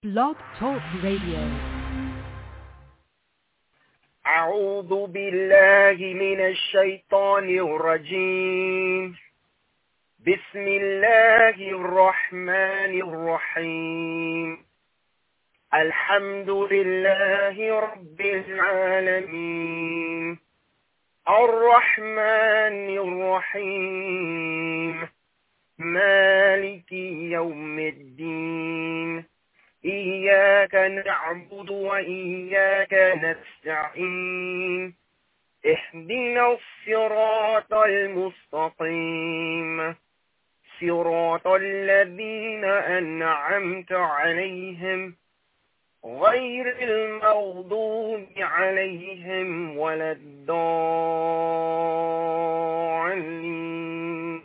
Blog Talk Radio. أعوذ بالله من الشيطان الرجيم. بسم الله الرحمن الرحيم. الحمد لله رب العالمين الرحمن الرحيم مالك يوم الدين إياك نعبد وإياك نستعين اهدنا الصراط المستقيم صراط الذين أنعمت عليهم غير المغضوب عليهم ولا الضالين.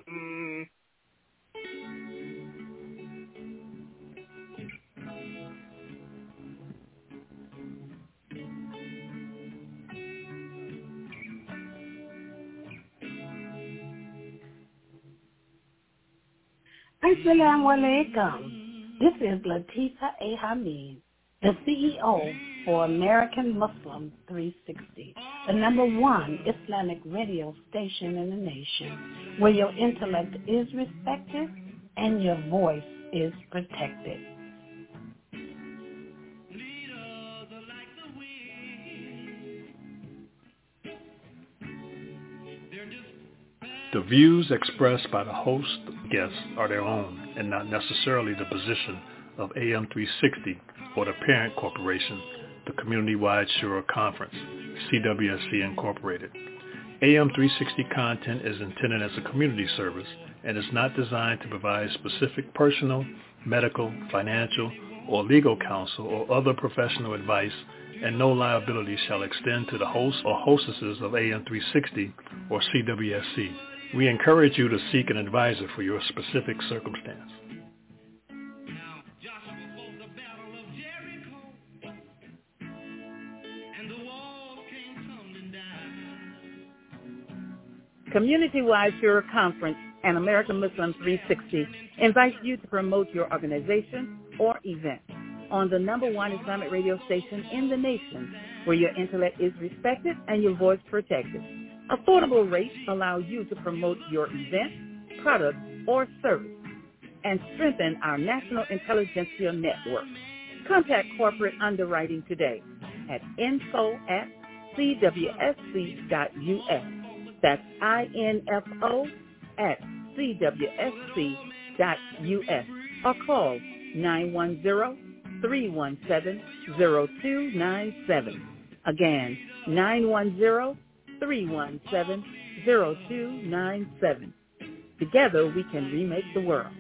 Assalamu alaikum. This is Latifa A. Hamid, the CEO for American Muslim 360, the #1 Islamic radio station in the nation, where your intellect is respected and your voice is protected. The views expressed by the host and guests are their own and not necessarily the position of AM 360 or the parent corporation, the Community-Wide Shura Conference, CWSC Incorporated. AM 360 content is intended as a community service and is not designed to provide specific personal, medical, financial, or legal counsel or other professional advice, and no liability shall extend to the hosts or hostesses of AM 360 or CWSC. We encourage you to seek an advisor for your specific circumstance. Community-Wide Shura Conference and American Muslim 360 invites you to promote your organization or event on the #1 Islamic radio station in the nation, where your intellect is respected and your voice protected. Affordable rates allow you to promote your event, product, or service and strengthen our national intelligentsia network. Contact corporate underwriting today at info@cwsc.us. That's info@cwsc.us, or call 910-317-0297. Again, 910-317-0297. Together we can remake the world.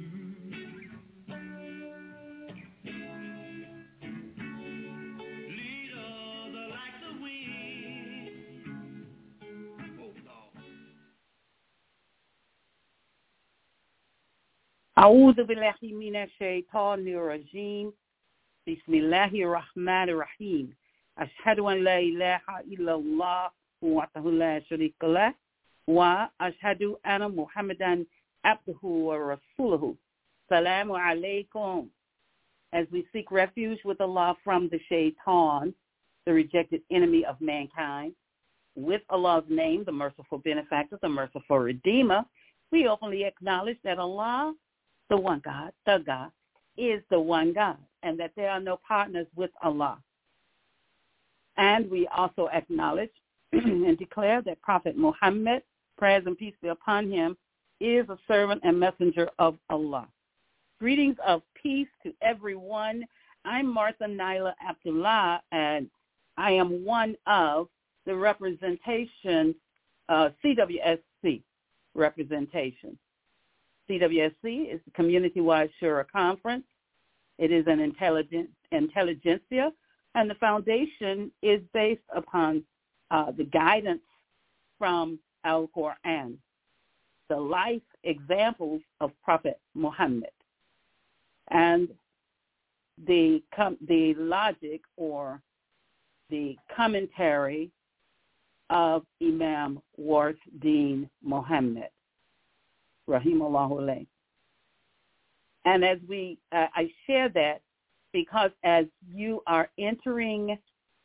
أعوذ بالله من الشيطان الرجيم بسم الله الرحمن الرحيم أشهد أن لا إله إلا الله وحده لا شريك له وأشهد أن محمدا عبده ورسوله. Salamu alaikum. As we seek refuge with Allah from the shaitan, the rejected enemy of mankind, with Allah's name, the merciful benefactor, the merciful redeemer, we openly acknowledge that Allah, the one God, the God, is the one God, and that there are no partners with Allah. And we also acknowledge and declare that Prophet Muhammad, prayers and peace be upon him, is a servant and messenger of Allah. Greetings of peace to everyone. I'm Martha Naila Abdullah, and I am one of the representation, CWSC representation. CWSC is the Community-Wide Shura Conference. It is an intelligentsia, and the foundation is based upon the guidance from Al-Quran, the life examples of Prophet Muhammad, and the logic or the commentary of Imam Warth Deen Muhammad, rahimahullah alayh. And as I share that because as you're entering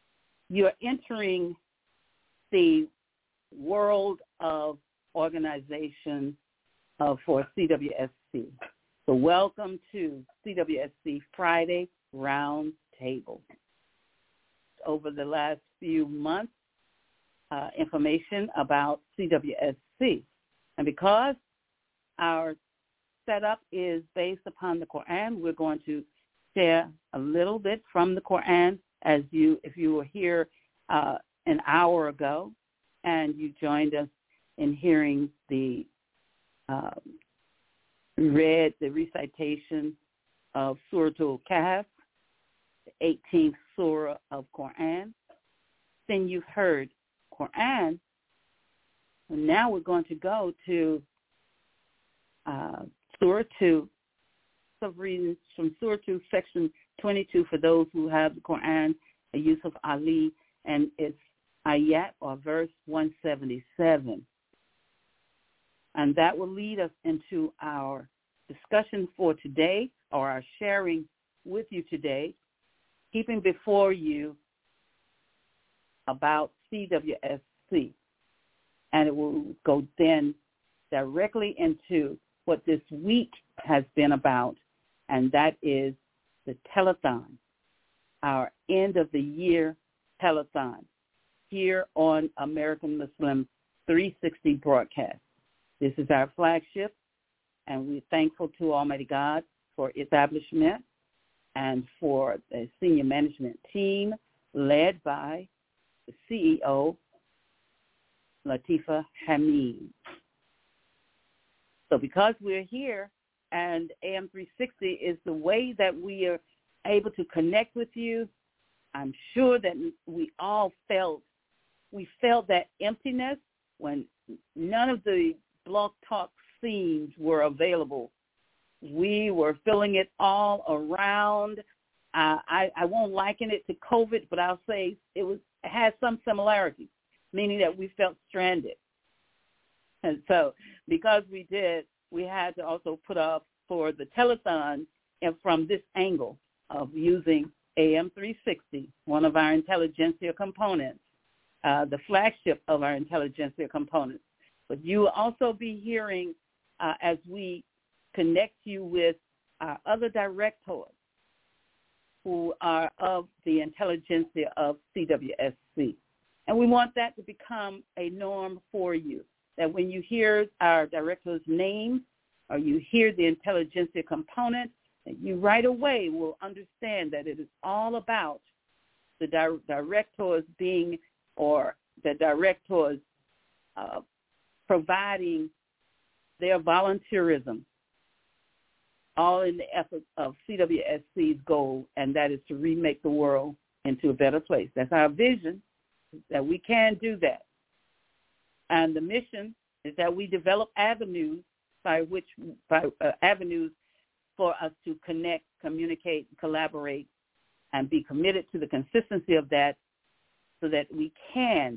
the world of organization for CWSC. So welcome to CWSC Friday Round Table. Over the last few months, information about CWSC. And because our setup is based upon the Quran, we're going to share a little bit from the Quran if you were here an hour ago and you joined us in hearing the recitation of Surah Al-Kahf, the 18th Surah of Quran. Then you've heard Quran. And now we're going to go to Surah 2, of readings from Surah 2, section 22 for those who have the Quran, Yusuf Ali, and it's ayat or verse 177. And that will lead us into our discussion for today, or our sharing with you today, keeping before you about CWSC. And it will go then directly into what this week has been about, and that is the telethon, our end of the year telethon here on American Muslim 360 broadcast. This is our flagship, and we're thankful to Almighty God for establishment and for the senior management team led by the CEO, Latifa Hamid. So because we're here and AM 360 is the way that we are able to connect with you, I'm sure that we all felt that emptiness when none of the Blog Talk scenes were available. We were feeling it all around. I won't liken it to COVID, but I'll say it had some similarities, meaning that we felt stranded. And so because we did, we had to also put up for the telethon and from this angle of using AM 360, one of our intelligentsia components, the flagship of our intelligentsia components. But you will also be hearing as we connect you with our other directors who are of the intelligentsia of CWSC. And we want that to become a norm for you, that when you hear our director's name or you hear the intelligentsia component, that you right away will understand that it is all about the directors being, or the directors providing their volunteerism, all in the effort of CWSC's goal, and that is to remake the world into a better place. That's our vision, that we can do that. And the mission is that we develop avenues avenues for us to connect, communicate, collaborate, and be committed to the consistency of that so that we can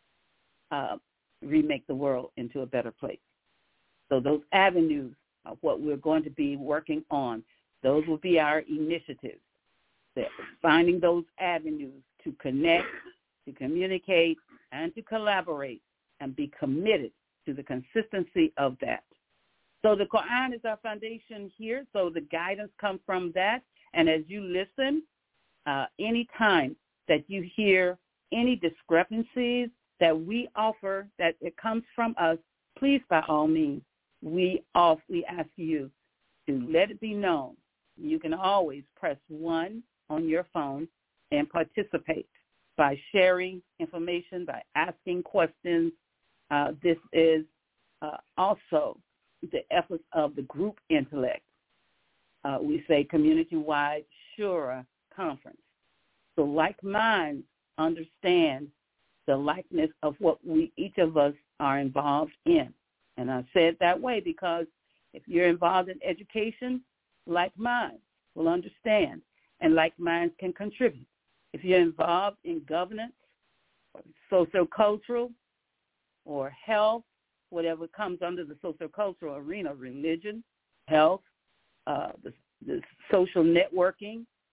remake the world into a better place. So those avenues of what we're going to be working on, those will be our initiatives. Finding those avenues to connect, to communicate, and to collaborate, and be committed to the consistency of that. So the Quran is our foundation here, so the guidance comes from that. And as you listen, any time that you hear any discrepancies that we offer, that it comes from us, please, by all means, we ask you to let it be known. You can always press 1 on your phone and participate by sharing information, by asking questions. This is also the efforts of the group intellect. We say community-wide Shura conference. So like minds understand the likeness of what each of us are involved in. And I say it that way because if you're involved in education, like minds will understand, and like minds can contribute. If you're involved in governance, or sociocultural, or health, whatever comes under the sociocultural arena, religion, health, the social networking,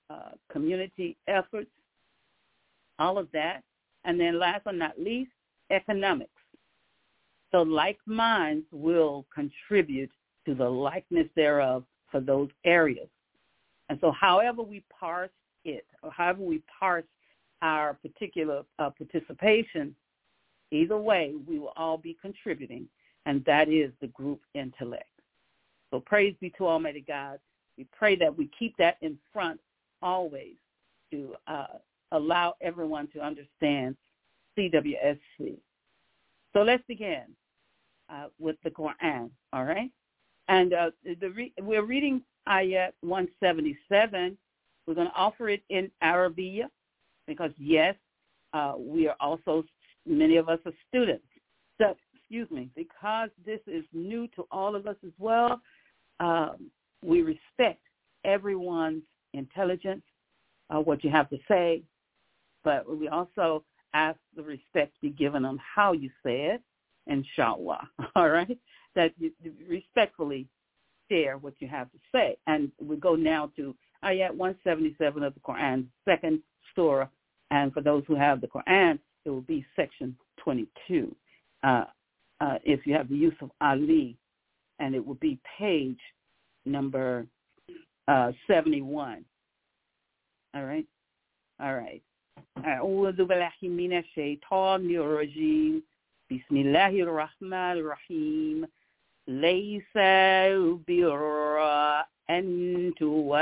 community efforts, all of that. And then last but not least, economics. So like minds will contribute to the likeness thereof for those areas. And so however we parse it, or however we parse our particular participation, either way, we will all be contributing, and that is the group intellect. So praise be to Almighty God. We pray that we keep that in front always to allow everyone to understand CWSC. So let's begin with the Quran, all right? And we're reading Ayat 177. We're going to offer it in Arabic because, yes, we are also, many of us are students. So, because this is new to all of us as well, we respect everyone's intelligence, what you have to say, but we also ask the respect to be given on how you say it, inshallah, all right? That you respectfully share what you have to say. And we go now to Ayat 177 of the Quran, second surah, and for those who have the Quran, it will be section 22. If you have the use of Ali, and it will be page number 71. All right? All right. أعوذ بالله من الشيطان الرجيم بسم الله الرحمن الرحيم ليس البر أن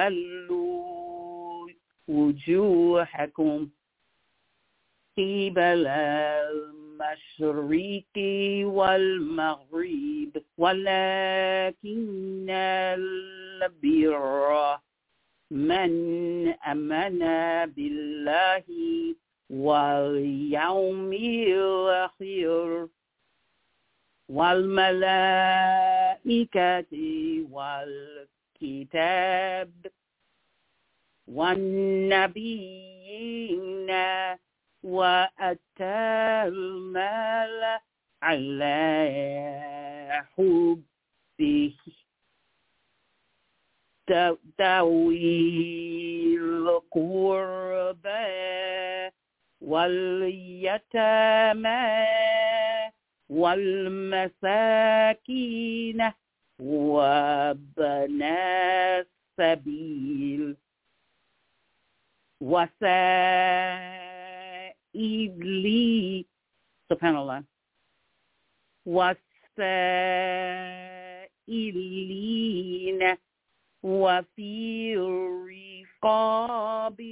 تولوا وجوهكم قبل المشرق والمغرب ولكن البر من آمن بالله واليوم الآخر والملائكة والكتاب والنبيين وأتى المال على حبه ذوي القربى واليتامى والمساكين وابن السبيل وسائلي سبحان الله والسائلين وفي الرقاب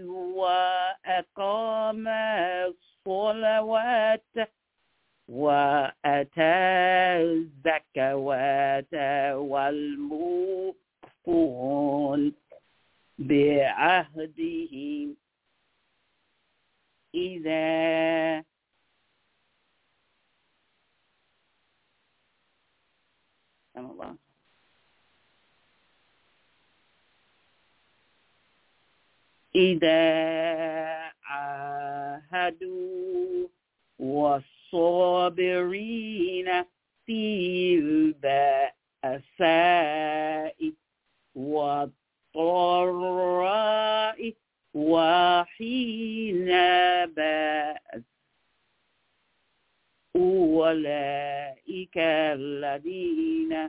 وأقام الصلوات وأتى الزكوات والموفون بعهدهم إذا الله إذا عاهدوا والصابرين في البأساء والضراء وحين بأس أولئك الذين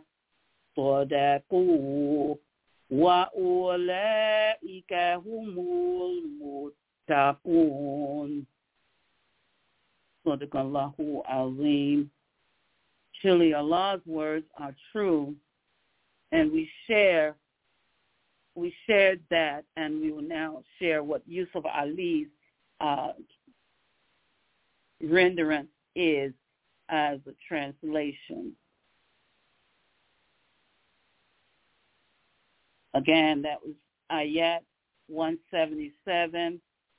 صدقوا وأولئك هم المتقون. Sadaqallahu Azim. Surely Allah's words are true, and we shared that, and we will now share what Yusuf Ali's rendering is as a translation. Again, that was Ayat 177.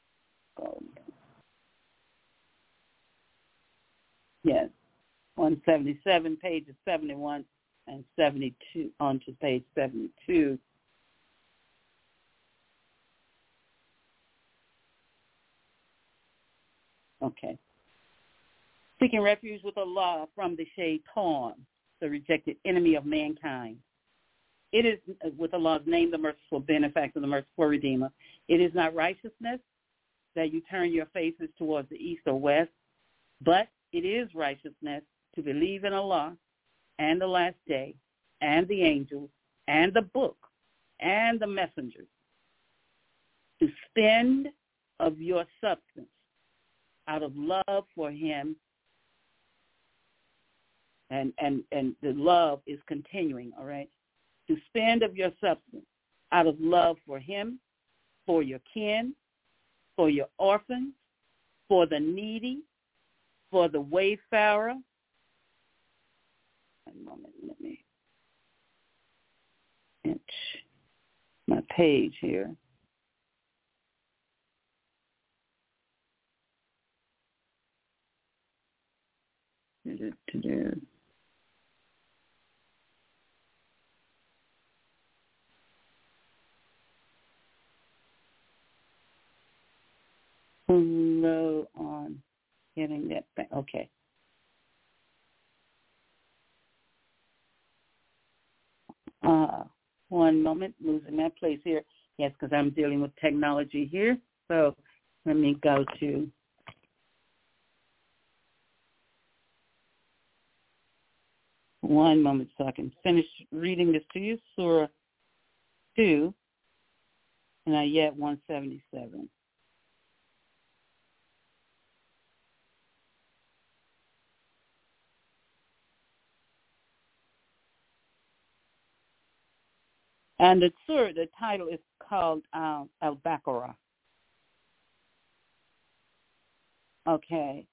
Yes, 177, pages 71 and 72, on to page 72. Okay. Seeking refuge with Allah from the shaitan, the rejected enemy of mankind. It is, with Allah's name, the merciful benefactor, the merciful redeemer. It is not righteousness that you turn your faces towards the east or west, but it is righteousness to believe in Allah and the last day and the angels and the book and the messengers, to spend of your substance out of love for him, and the love is continuing, all right? To spend of your substance out of love for him, for your kin, for your orphans, for the needy, for the wayfarer. One moment, let me inch my page here. Low on getting that back. Okay. One moment, losing my place here. Yes, because I'm dealing with technology here. So let me go to one moment so I can finish reading this to you. Surah 2, and Ayat 177. And the surah, the title is called Al-Baqarah. Okay.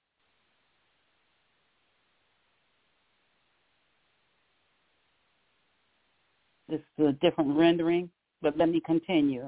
This is a different rendering, but let me continue.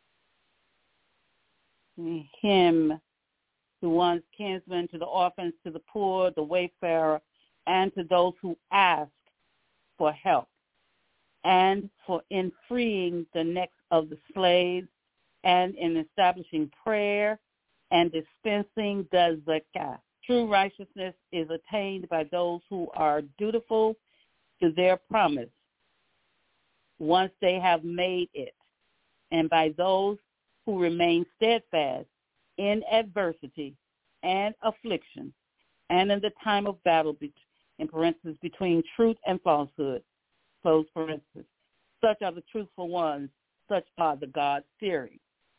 Him, to one's kinsmen, to the orphans, to the poor, the wayfarer, and to those who ask for help, and for in freeing the necks of the slaves, and in establishing prayer and dispensing the zakah. True righteousness is attained by those who are dutiful to their promise once they have made it, and by those who remain steadfast in adversity and affliction, and in the time of battle, in parentheses, between truth and falsehood, close parentheses. Such are the truthful ones, such are the God-fearing.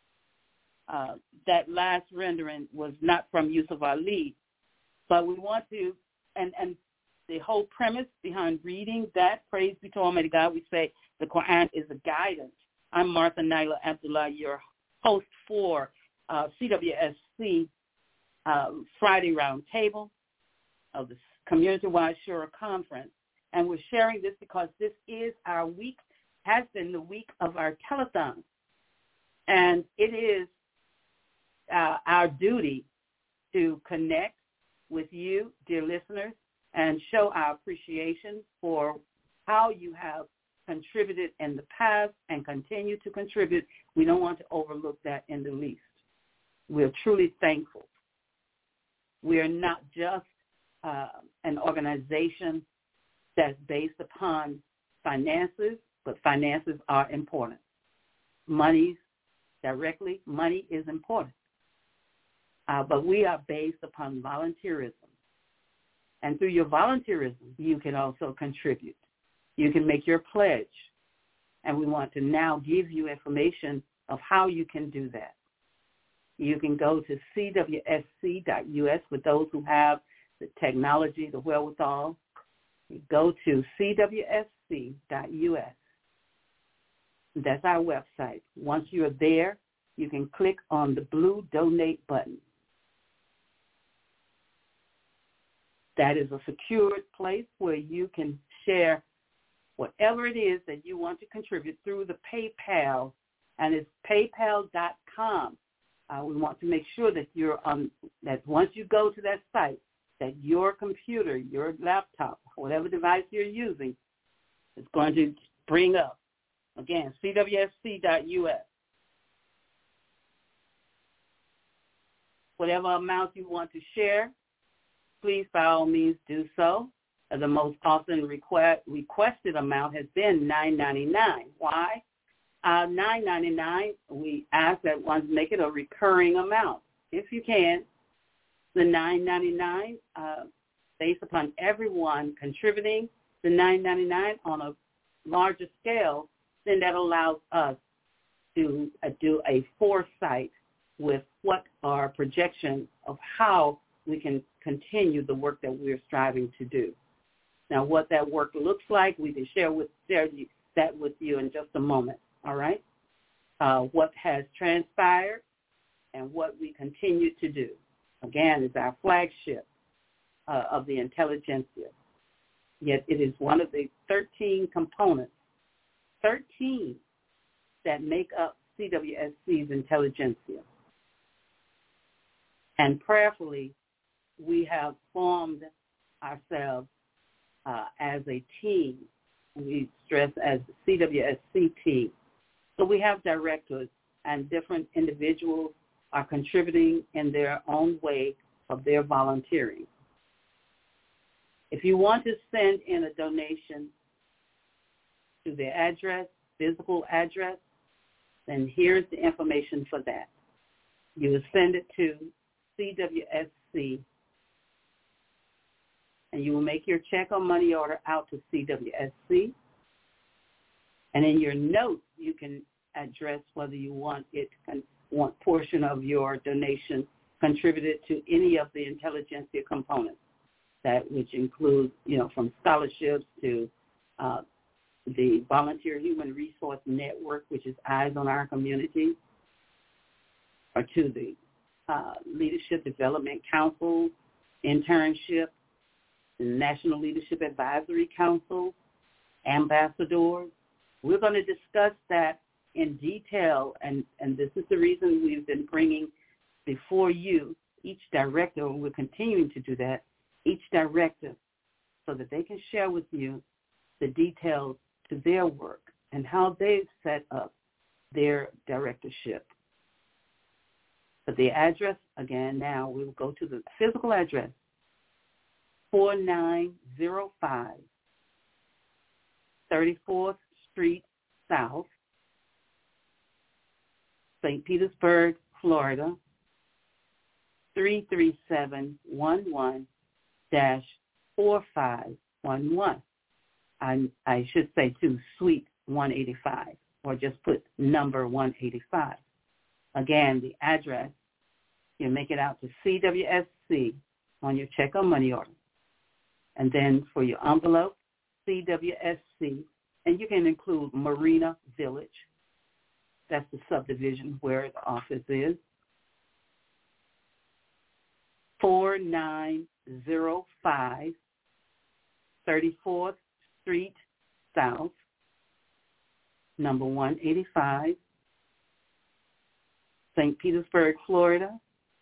That last rendering was not from Yusuf Ali, but we want to, and the whole premise behind reading that, praise be to Almighty God, we say the Quran is a guidance. I'm Martha Naila Abdullah, your host for CWSC Friday Roundtable of the Community-Wide Shura Conference. And we're sharing this because this is our week, has been the week of our telethon. And it is our duty to connect with you, dear listeners, and show our appreciation for how you have contributed in the past and continue to contribute. We don't want to overlook that in the least. We're truly thankful. We are not just an organization that's based upon finances, but finances are important. Money is important. But we are based upon volunteerism. And through your volunteerism, you can also contribute. You can make your pledge. And we want to now give you information of how you can do that. You can go to cwsc.us with those who have the technology, the wherewithal. You go to cwsc.us. That's our website. Once you're there, you can click on the blue donate button. That is a secured place where you can share whatever it is that you want to contribute through the PayPal, and it's paypal.com. We want to make sure that that once you go to that site, that your computer, your laptop, whatever device you're using, is going to bring up, again, cwsc.us. Whatever amount you want to share, please, by all means, do so. The most often requested amount has been $9.99. Why? $9.99, we ask that ones make it a recurring amount, if you can. The $9.99, based upon everyone contributing the $9.99 on a larger scale, then that allows us to do a foresight with what our projection of how we can continue the work that we're striving to do. Now, what that work looks like, we can share that with you in just a moment, all right? What has transpired and what we continue to do, again, is our flagship of the intelligentsia. Yet it is one of the 13 components, 13 that make up CWSC's intelligentsia. And prayerfully, we have formed ourselves as a team. We stress as the CWSC team. So we have directors, and different individuals are contributing in their own way of their volunteering. If you want to send in a donation to their address, physical address, then here's the information for that. You will send it to CWSC, and you will make your check or money order out to CWSC. And in your note, you can address whether you want portion of your donation contributed to any of the intelligentsia components, that which includes, from scholarships to the Volunteer Human Resource Network, which is Eyes on Our Community, or to the Leadership Development Council, internship, the National Leadership Advisory Council, ambassadors. We're going to discuss that in detail, and this is the reason we've been bringing before you each director, and we're continuing to do that, each director, so that they can share with you the details to their work and how they've set up their directorship. But the address, again, now we will go to the physical address, 4905 34th Street South, St. Petersburg, Florida, 33711-4511. I should say to Suite 185, or just put number 185. Again, the address, you make it out to CWSC on your check or money order. And then for your envelope, CWSC, and you can include Marina Village. That's the subdivision where the office is. 4905 34th Street South, number 185, St. Petersburg, Florida,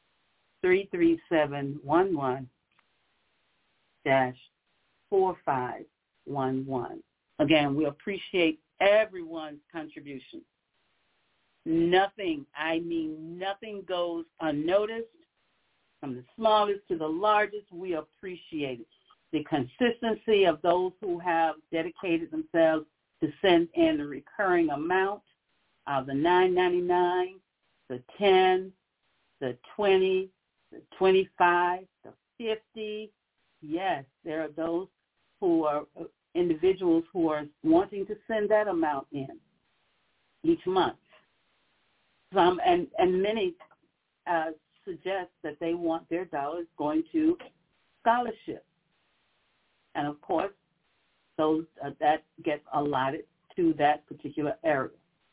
33711-4511. Again, we appreciate everyone's contribution. Nothing, I mean nothing, goes unnoticed. From the smallest to the largest, we appreciate it. The consistency of those who have dedicated themselves to send in the recurring amount of the $9.99, the $10, the $20, the $25, the $50. Yes, there are those who are individuals who are wanting to send that amount in each month. Some and many suggest that they want their dollars going to scholarships. And, of course, those that gets allotted to that particular area.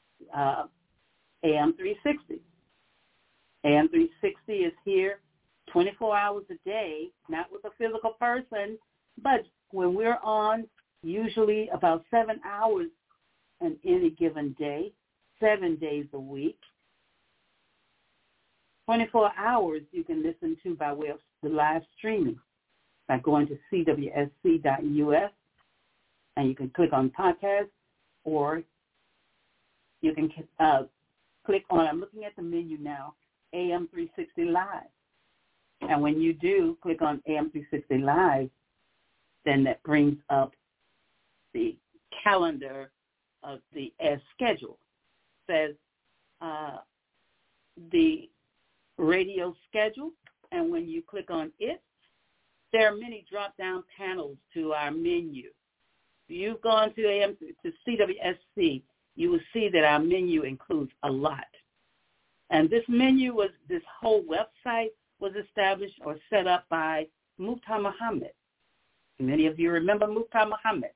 AM 360. AM 360 is here 24 hours a day, not with a physical person, but when we're on, usually about 7 hours on any given day, 7 days a week. 24 hours you can listen to by way of the live streaming by going to cwsc.us, and you can click on podcast, or you can click on, I'm looking at the menu now, AM 360 Live. And when you do click on AM 360 Live, then that brings up the calendar of the as schedule. Says the radio schedule, and when you click on it, there are many drop-down panels to our menu. If you've gone to CWSC, you will see that our menu includes a lot. And this whole website was established or set up by Mukhtar Muhammad. Many of you remember Mukhtar Muhammad.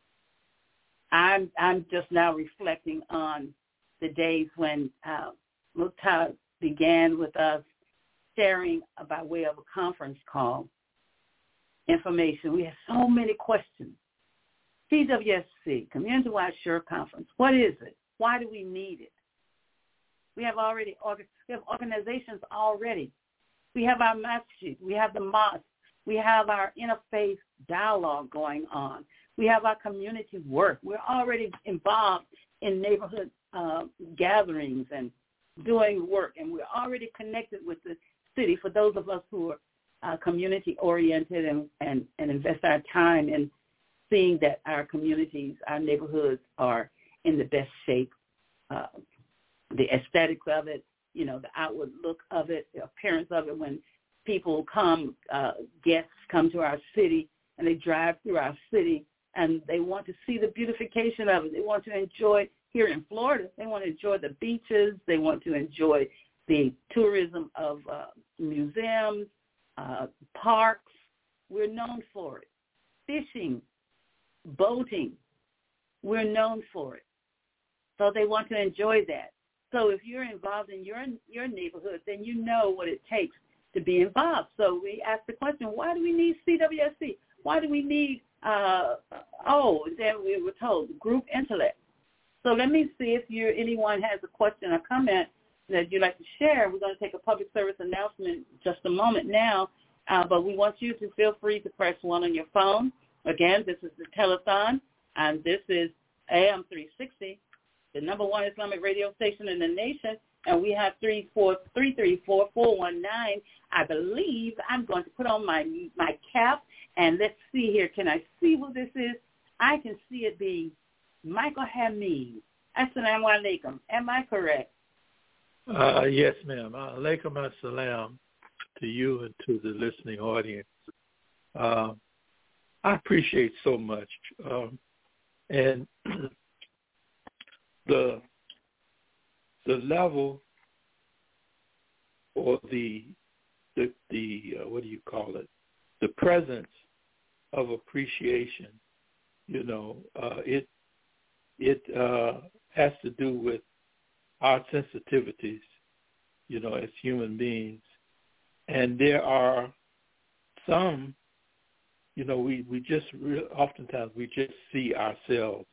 I'm just now reflecting on the days when Mukhtar began with us sharing by way of a conference call information. We had so many questions. CWSC, Community-Wide Sure Conference, what is it? Why do we need it? We have organizations already. We have our masjid. We have the mosque. We have our interfaith dialogue going on. We have our community work. We're already involved in neighborhood gatherings and doing work, and we're already connected with the city for those of us who are community-oriented and invest our time in seeing that our communities, our neighborhoods are in the best shape, the aesthetics of it, the outward look of it, the appearance of it. When people come, guests come to our city and they drive through our city and they want to see the beautification of it. They want to enjoy, here in Florida, they want to enjoy the beaches. They want to enjoy the tourism of museums, parks. We're known for it. Fishing, boating, we're known for it. So they want to enjoy that. So if you're involved in your neighborhood, then you know what it takes to be involved. So we ask the question, why do we need CWSC? Why do we need, then we were told, group intellect. So let me see if anyone has a question or comment that you'd like to share. We're going to take a public service announcement in just a moment now, but we want you to feel free to press 1 on your phone. Again, this is the telethon, and this is AM 360, the number one Islamic radio station in the nation, and we have 334-419. I believe I'm going to put on my cap, and let's see here. Can I see who this is? I can see it being Michael Hamid. Assalamu alaikum. Am I correct? Yes, ma'am. Alaikum assalam to you and to the listening audience. I appreciate so much. And the level or the what do you call it? The presence of appreciation, it has to do with our sensitivities, as human beings. And there are some, we just oftentimes we just see ourselves,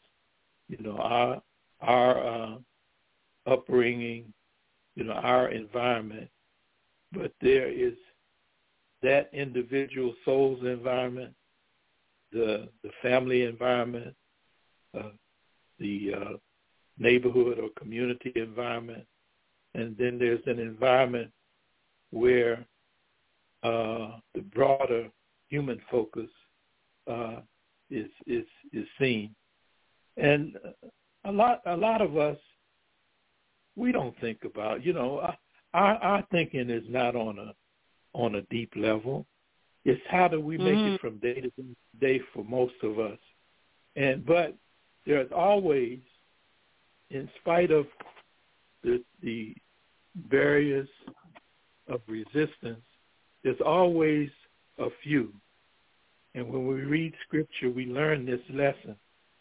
our upbringing, our environment, but there is that individual soul's environment, the family environment, the neighborhood or community environment, and then there's an environment where the broader human focus is seen. And a lot of us, we don't think about, our thinking is not on a deep level. It's how do we make it from day to day for most of us. But there's always, in spite of the barriers of resistance, there's always a few. And when we read scripture, we learn this lesson.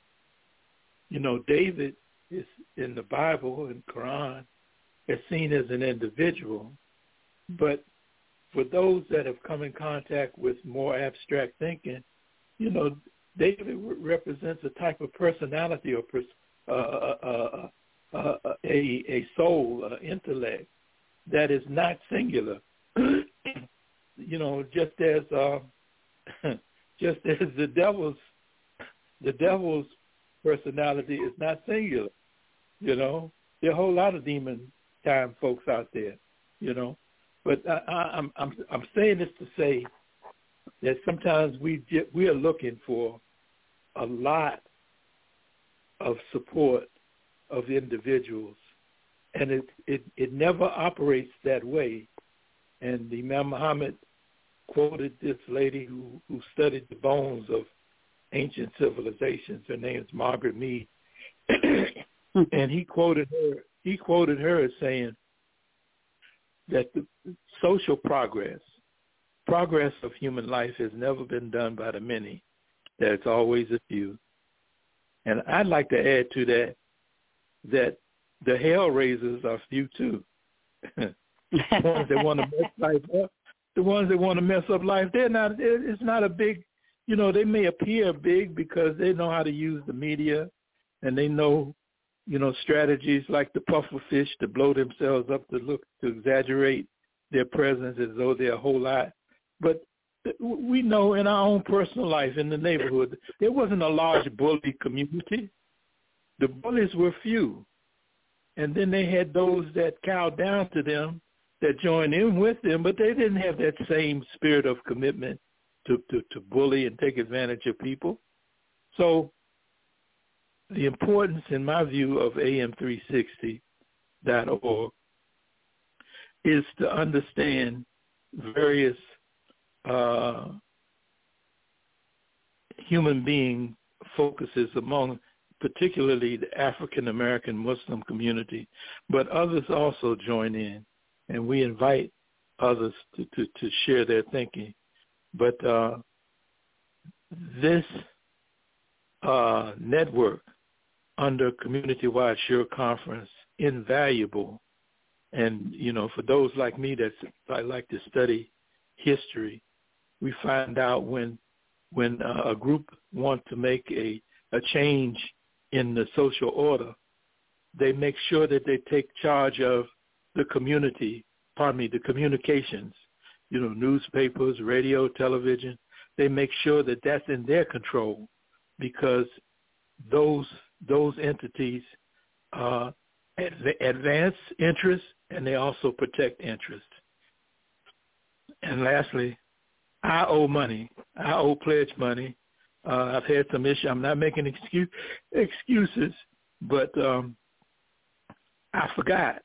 David is in the Bible and Quran is seen as an individual, but for those that have come in contact with more abstract thinking, David represents a type of personality or a soul, an intellect that is not singular. Just as the devil's personality is not singular. There are a whole lot of demon time folks out there. But I'm saying this to say that sometimes we are looking for a lot of support of individuals, and it never operates that way. And Imam Muhammad quoted this lady who studied the bones of ancient civilizations. Her name is Margaret Mead, and he quoted her as saying that the social progress of human life has never been done by the many. That it's always a few. And I'd like to add to that the hell raisers are few too. The ones that want to mess life up, the ones that want to mess up life, it's not a big, they may appear big because they know how to use the media and they know, strategies like the puffer fish to blow themselves up to exaggerate their presence as though they're a whole lot. But we know in our own personal life in the neighborhood, there wasn't a large bully community. The bullies were few. And then they had those that cowed down to them, that joined in with them, but they didn't have that same spirit of commitment to bully and take advantage of people. So the importance, in my view, of AM360.org is to understand various human being focuses among particularly the African American Muslim community, but others also join in, and we invite others to share their thinking. But this network under Community-Wide Sure Conference, invaluable. And, for those like me that like to study history, we find out when a group wants to make a change in the social order, they make sure that they take charge of the communications, newspapers, radio, television. They make sure that that's in their control because those entities advance interest and they also protect interest. And lastly, I owe money. I owe pledge money. I've had some issues. I'm not making excuses, but I forgot,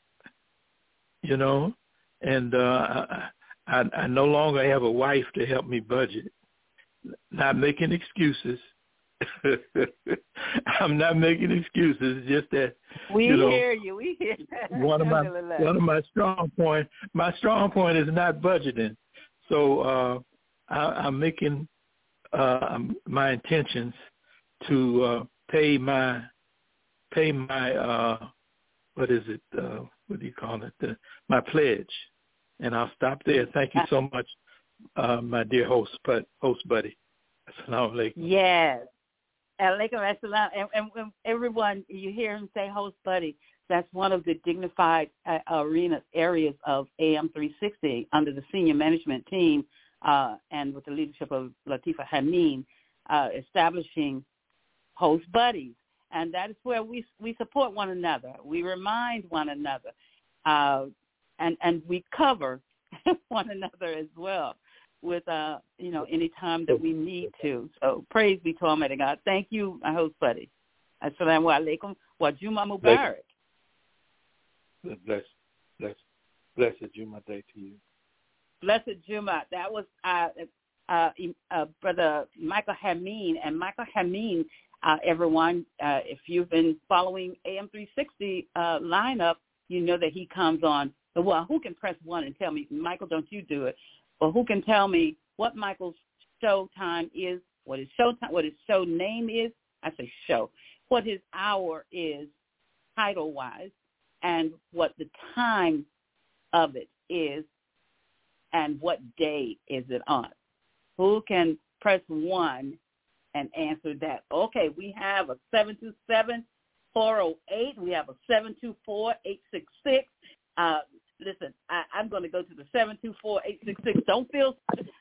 and I no longer have a wife to help me budget. Not making excuses. I'm not making excuses. It's just that we hear you. We hear that. One of my strong point. My strong point is not budgeting. So I'm making my intentions to pay my what is it? What do you call it? My pledge. And I'll stop there. Thank you so much, my dear host buddy. Assalamu alaikum. Yes. Alaikum assalam. And everyone, you hear him say host buddy. That's one of the dignified areas of AM360 under the senior management team and with the leadership of Latifa Hameen, establishing host buddies. And that is where we support one another. We remind one another. And we cover one another as well with, any time that we need to. So praise be to Almighty God. Thank you, my host buddy. Assalamu alaikum wa Juma Mubarak. Blessed Juma day to you. Blessed Juma. That was Brother Michael Hameen. And Michael Hameen, everyone, if you've been following AM360 lineup, you know that he comes on. Well, who can press one and tell me, Michael, don't you do it? Or who can tell me what Michael's show time is, what his show time, what his show name is? I say show. What his hour is, title-wise, and what the time of it is, and what day is it on? Who can press one and answer that? Okay, we have a 727-408. We have a 724-866. Listen, I'm going to go to the 724-866. Don't feel.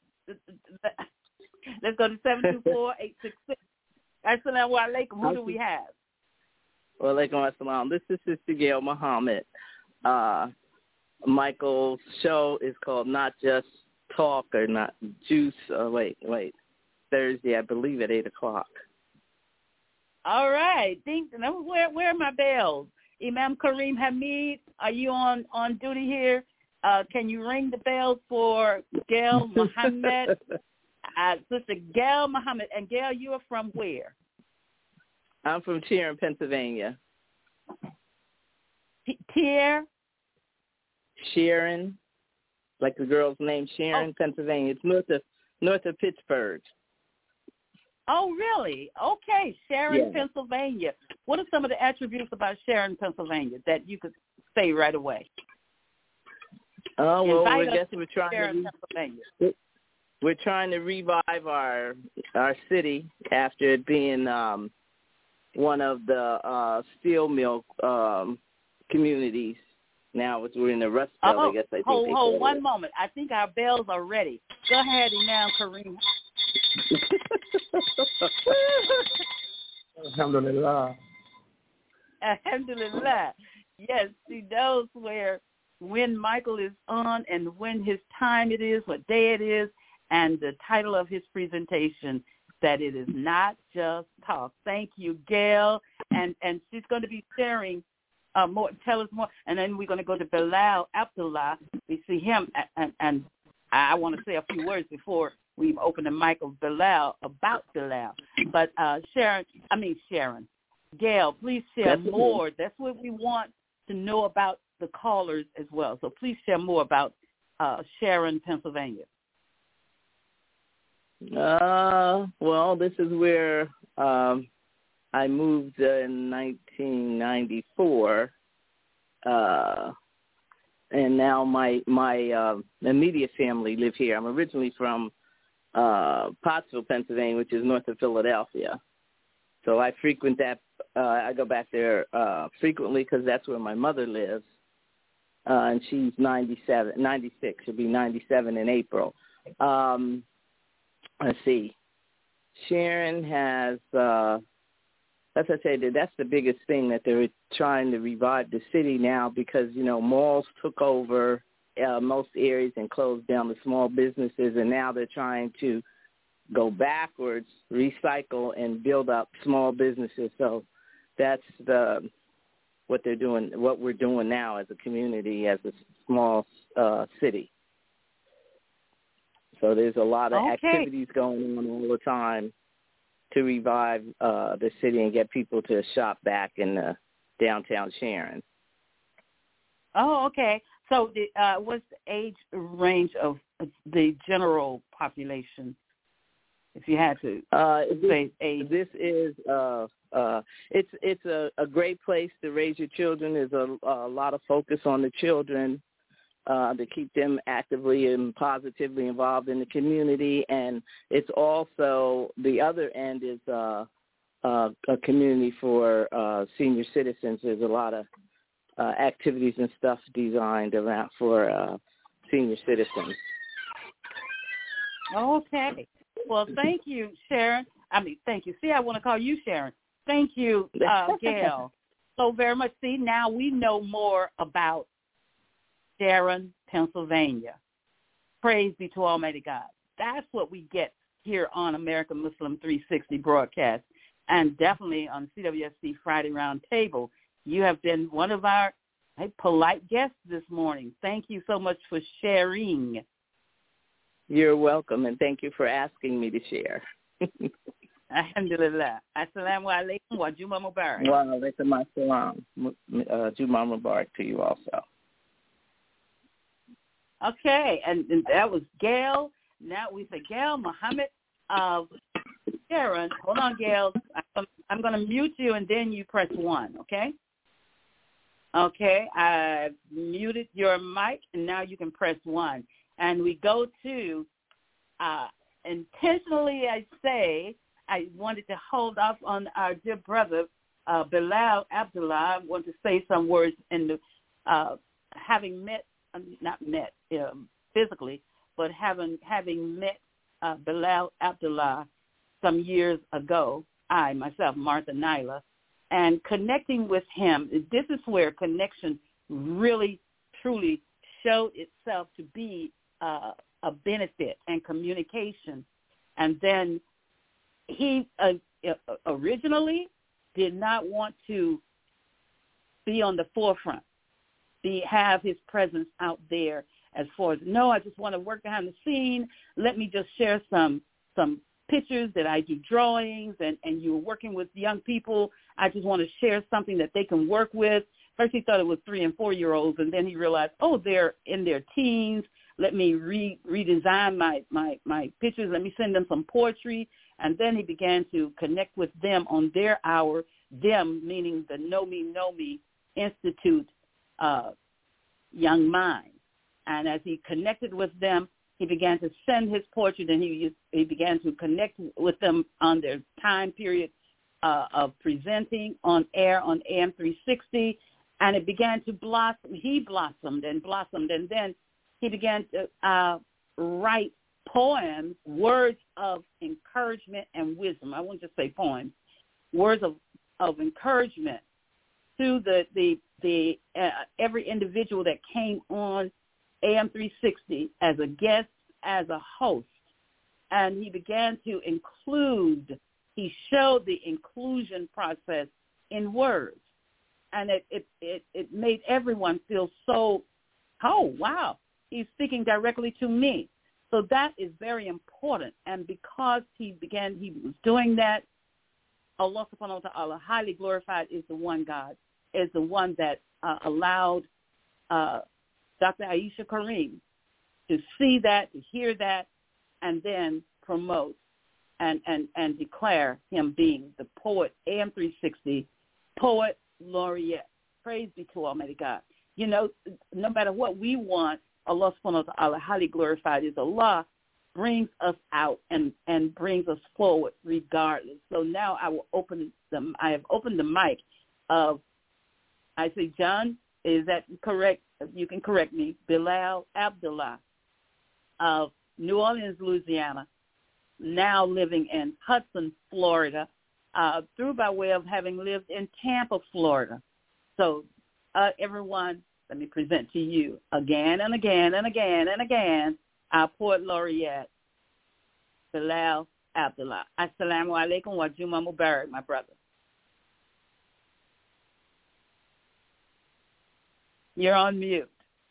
Let's go to 724-866. Assalamu alaikum. Who do we have? Wa alaikum assalam. This is Sister Gail Muhammad. Michael's show is called Not Just talk or not juice. Wait. Thursday, I believe, at 8:00. All right. Where are my bells? Imam Kareem Hamid, are you on duty here? Can you ring the bells for Gail Muhammad? Sister Gail Muhammad. And Gail, you are from where? I'm from Sharon, Pennsylvania. Pierre? Sharon, like the girl's name, Sharon, Pennsylvania. It's north of Pittsburgh. Oh, really? Okay, Sharon, Yeah. Pennsylvania. What are some of the attributes about Sharon, Pennsylvania that you could say right away? Well, I Invite us guess to we're trying Sharon, to Pennsylvania. we're trying to revive our city after it being one of the steel mill communities. Now we're in the Rust Belt, I guess. Hold one moment. I think our bells are ready. Go ahead, Imam Kareem. Alhamdulillah. Alhamdulillah. Yes, she knows when Michael is on and when his time it is, what day it is, and the title of his presentation, that it is not just talk. Thank you, Gail. And she's going to be sharing more, tell us more. And then we're going to go to Bilal Abdullah. We see him, and I want to say a few words before we open the mic of Bilal, about Bilal. But Sharon, Gail, please share more. That's what we want to know about the callers as well. So please share more about Sharon, Pennsylvania. Well, this is where I moved in 1994, and now my immediate family live here. I'm originally from Pottsville, Pennsylvania, which is north of Philadelphia. So I frequent that. I go back there frequently because that's where my mother lives, and she's 96. She'll be 97 in April. Let's see. Sharon has, as I said, that's the biggest thing, that they're trying to revive the city now because, malls took over most areas and closed down the small businesses, and now they're trying to go backwards, recycle, and build up small businesses. So that's what they're doing, what we're doing now as a community, as a small city. So there's a lot of activities going on all the time to revive the city and get people to shop back in downtown Sharon. Oh, okay. So what's the age range of the general population, if you had to say age? This is it's a great place to raise your children. There's a lot of focus on the children to keep them actively and positively involved in the community. And it's also, the other end is a community for senior citizens. There's a lot of activities and stuff designed around for senior citizens. Okay. Well, thank you, Sharon. Thank you. See, I want to call you Sharon. Thank you, Gail, so very much. See, now we know more about Sharon, Pennsylvania. Praise be to Almighty God. That's what we get here on American Muslim 360 broadcast, and definitely on CWSC Friday Round Table. You have been one of our polite guests this morning. Thank you so much for sharing. You're welcome, and thank you for asking me to share. Alhamdulillah. Assalamu alaikum wa Juma Mubarak. Wa alaikum assalam. Juma Mubarak to you also. Okay, and that was Gail. Now we say Gail Muhammad of Sharon. Hold on, Gail. I'm going to mute you, and then you press 1, okay? Okay, I've muted your mic, and now you can press 1. And we go to, intentionally I say, I wanted to hold off on our dear brother, Bilal Abdullah. I want to say some words in the, having met, not met physically, but having met Bilal Abdullah some years ago, I, myself, Martha Nyla, and connecting with him. This is where connection really, truly showed itself to be a benefit and communication. And then he originally did not want to be on the forefront, have his presence out there as far as, no, I just want to work behind the scene. Let me just share some pictures that I do drawings, and you were working with young people. I just want to share something that they can work with. First he thought it was 3- and 4-year-olds, and then he realized, oh, they're in their teens. Let me redesign my pictures. Let me send them some poetry. And then he began to connect with them on their hour, them meaning the Know Me Institute young minds. And as he connected with them, he began to send his poetry, and he began to connect with them on their time period of presenting on air on AM 360, and it began to blossom. He blossomed, and then he began to write poems, words of encouragement and wisdom. I won't just say poems, words of encouragement to the every individual that came on AM 360 as a guest, as a host. And he began to he showed the inclusion process in words. And it made everyone feel so, oh, wow, he's speaking directly to me. So that is very important. And because he was doing that, Allah subhanahu wa ta'ala, highly glorified, is the one God, is the one that allowed Dr. Aisha Kareem to see that, to hear that, and then promote and declare him being the poet, AM 360, poet laureate. Praise be to Almighty God. You know, no matter what we want, Allah subhanahu wa ta'ala, highly glorified is Allah, brings us out and brings us forward regardless. So now I have opened the mic of, I say, John, is that correct? You can correct me. Bilal Abdullah of New Orleans, Louisiana, now living in Hudson, Florida, through by way of having lived in Tampa, Florida. So everyone, let me present to you again and again and again and again our poet laureate, Bilal Abdullah. Assalamu alaikum wa Juma Mubarak, my brother. You're on mute.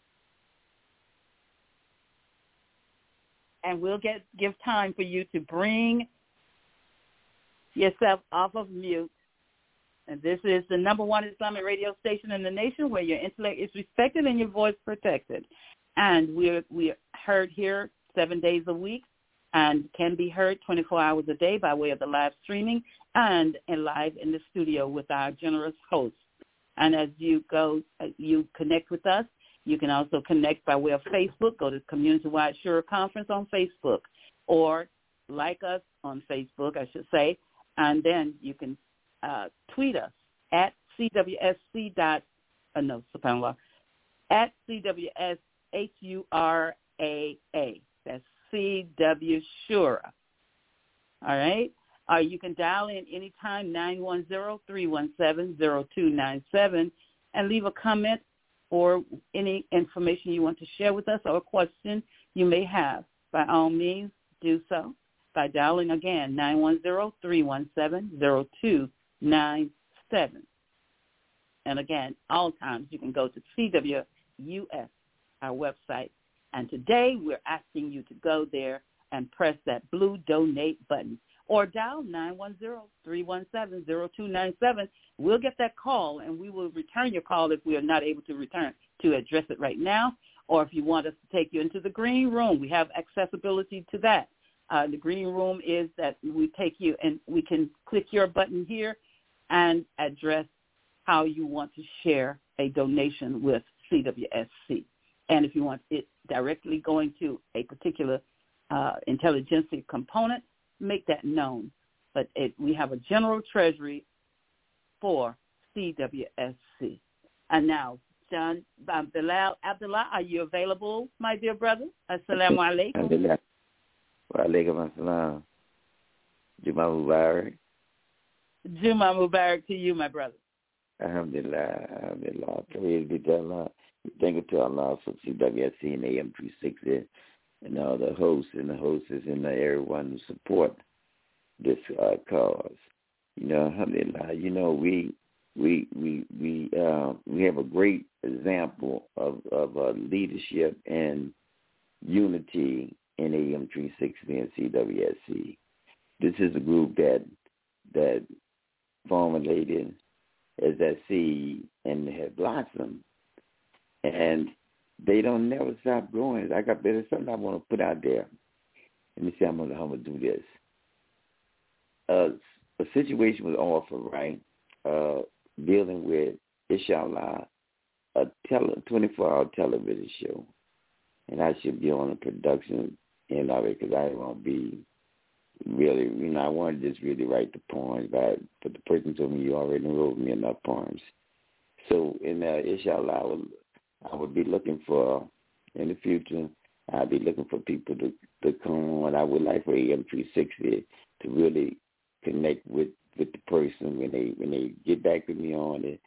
And we'll give time for you to bring yourself off of mute. And this is the number one Islamic radio station in the nation where your intellect is respected and your voice protected. And we're heard here 7 days a week and can be heard 24 hours a day by way of the live streaming and live in the studio with our generous hosts. And as you connect with us, you can also connect by way of Facebook. Go to Community-Wide Shura Conference on Facebook, or like us on Facebook, I should say, and then you can tweet us at CWSC. Subhanallah, at CWSHURAA. That's CW Shura. All right. You can dial in anytime, 910-317-0297, and leave a comment or any information you want to share with us or a question you may have. By all means, do so by dialing again, 910-317-0297. And again, all times you can go to CWUS, our website. And today we're asking you to go there and press that blue donate button, or dial 910-317-0297. We'll get that call, and we will return your call if we are not able to address it right now. Or if you want us to take you into the green room, we have accessibility to that. The green room is that we take you, and we can click your button here and address how you want to share a donation with CWSC. And if you want it directly going to a particular intelligentsia component, make that known. But we have a general treasury for CWSC. And now, John Bilal Abdullah, are you available, my dear brother? Assalamu alaikum. Wa alaikum assalam. Juma Mubarak. Juma Mubarak to you, my brother. Alhamdulillah, alhamdulillah. Praise be to Allah. Thank you to Allah for CWSC and AM 360 and all the hosts and the hostess and everyone who support this cause. Alhamdulillah, we have a great example of leadership and unity in AM 360 and CWSC. This is a group that formulated as that seed and have blossomed, and they don't never stop growing. There's something I want to put out there. Let me see how I'm gonna do this. A situation was offered, right? Dealing with, inshallah, a 24-hour television show, and I should be on the production end of it because I won't be really, I wanted to just really write the poems, but the person told me you already wrote me enough poems. So, inshallah, I would be looking for, in the future, I'll be looking for people to come on. I would like for AM 360 to really connect with the person when they get back to me on it,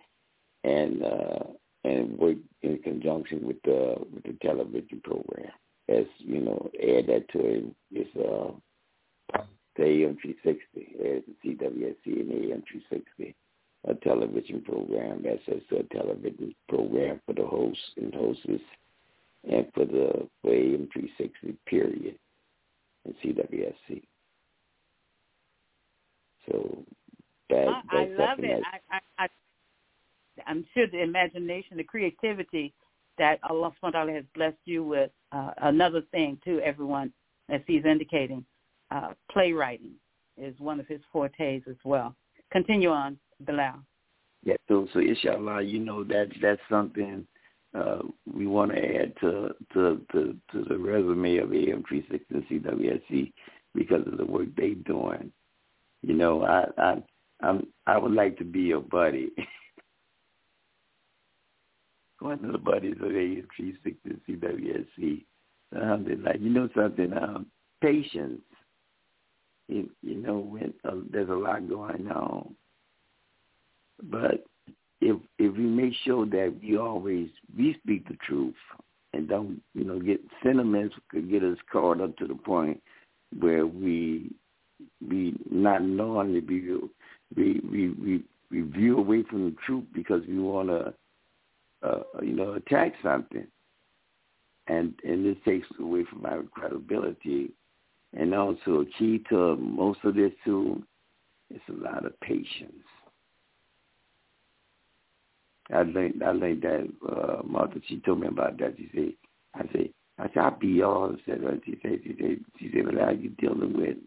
and work in conjunction with the television program. As add that to it. It's the AM 360, as the CWSC and AM 360, a television program. That's a television program for the hosts and hostess, and for AM 360 period and CWSC. So that's I love it. I'm sure the imagination, the creativity that Allah subhanahu wa ta'ala has blessed you with. Another thing, too, everyone, as he's indicating, playwriting is one of his fortes as well. Continue on, Bilal. Yeah, so inshallah, that's something we want to add to the resume of AM 360 and CWSC because of the work they're doing. I would like to be your buddy. One of the buddies of AM 360 and CWSC. Alhamdulillah. Something, patience. When there's a lot going on. But if we make sure that we speak the truth and don't, get sentiments could get us caught up to the point where we not knowingly we veer away from the truth because we want to attack something, and this takes away from our credibility. And also, a key to most of this too is a lot of patience. I learned that Martha, she told me about that. I said, I'll be y'all. She said, well, how you dealing with,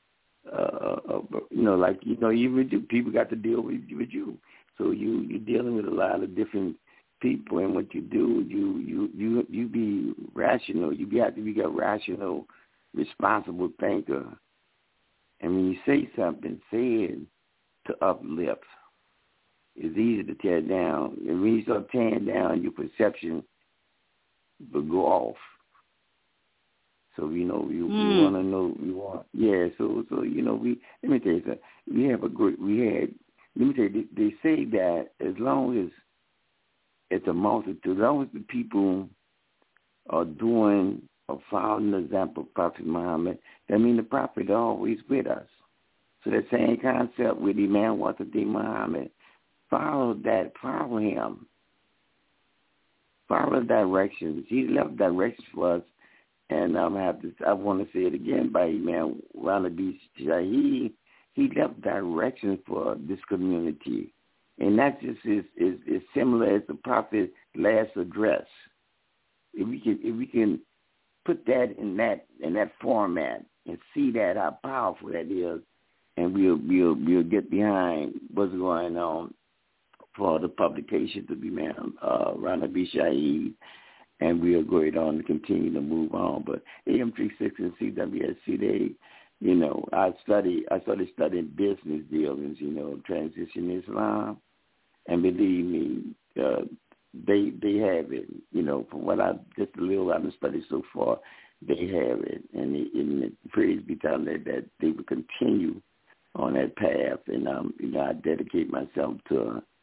even people got to deal with you. So you're dealing with a lot of different people, and what you do, you be rational. You have to be a rational, responsible thinker. And when you say something, say it to uplift. It's easy to tear down. And when you start tearing down, your perception will go off. So, you want to know, let me tell you something. Let me tell you, they say that as long as it's a multitude, as long as the people are doing or following the example of Prophet Muhammad, that means the Prophet is always with us. So that same concept with Imam Wasadim Muhammad, follow him. Follow directions. He left directions for us, and I want to say it again by Imam Ranabi Shahi. He left directions for this community, and that just is similar as the Prophet's last address. If we can put that in that format and see that how powerful that is, and we'll get behind what's going on for the publication to be Ranabi Shahi, and we'll go on to continue to move on. But AM 360 and CWSC, I started studying business dealings, transition Islam, and believe me, they have it. From what just a little I've studied so far, they have it, and praise be to Allah that they will continue on that path. And I dedicate myself to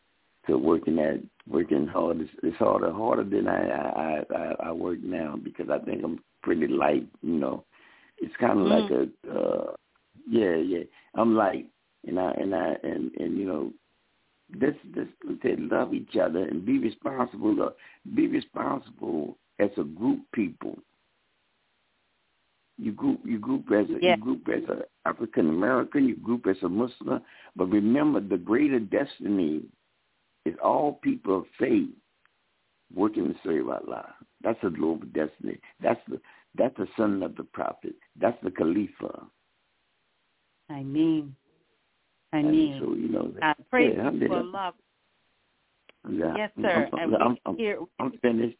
working hard. It's harder than I work now because I think I'm pretty light. It's kind of like yeah. I'm light, and this say love each other and be responsible. Be responsible as a group people. You group as a African American. You group as a Muslim. But remember, the greater destiny is all people of faith working to serve Allah. That's the global destiny. That's the son of the prophet. That's the Khalifa. I mean. So, I pray for Allah. Yeah. Yes, sir. I'm finished.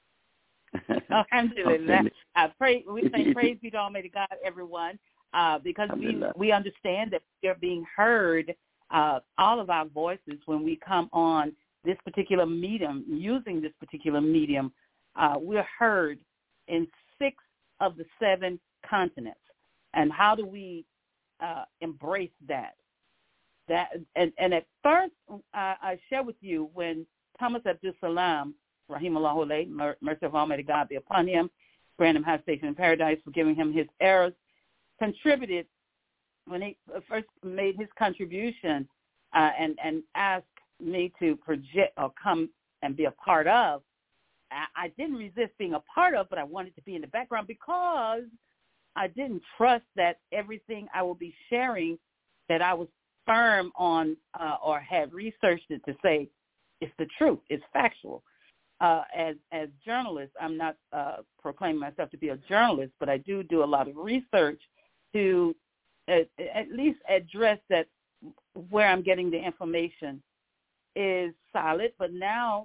Alhamdulillah. We say praise be to Almighty God, everyone, because we understand that we are being heard, all of our voices, when we come on this particular medium, using this particular medium. We're heard in 6 of the 7 continents. And how do we embrace that? And at first, I share with you when Thomas Abdul Salam, Rahimahullah alayhi, mercy of Almighty God be upon him, grant him high station in paradise, forgiving him his errors, contributed when he first made his contribution and asked me to project or come and be a part of. I didn't resist being a part of, but I wanted to be in the background because I didn't trust that everything I will be sharing that I was firm on or had researched it to say it's the truth, it's factual. As journalists, I'm not proclaiming myself to be a journalist, but I do a lot of research to at least address that where I'm getting the information is solid. But now,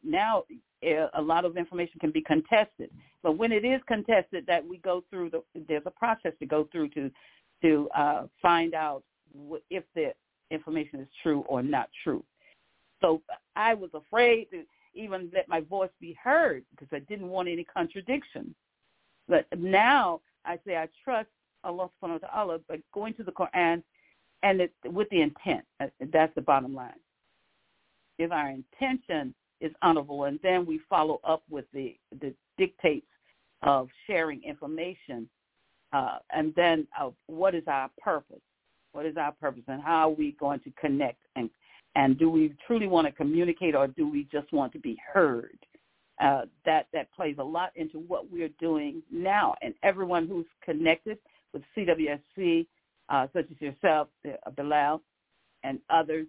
a lot of information can be contested. But when it is contested, that we go through there's a process to go through to find out if the information is true or not true. So I was afraid to even let my voice be heard because I didn't want any contradiction. But now I say I trust Allah subhanahu wa ta'ala by going to the Quran and with the intent. That's the bottom line. If our intention is honorable, and then we follow up with the dictates of sharing information, and then what is our purpose? What is our purpose, and how are we going to connect? And do we truly want to communicate, or do we just want to be heard? That plays a lot into what we're doing now. And everyone who's connected with CWSC, such as yourself, Bilal, and others,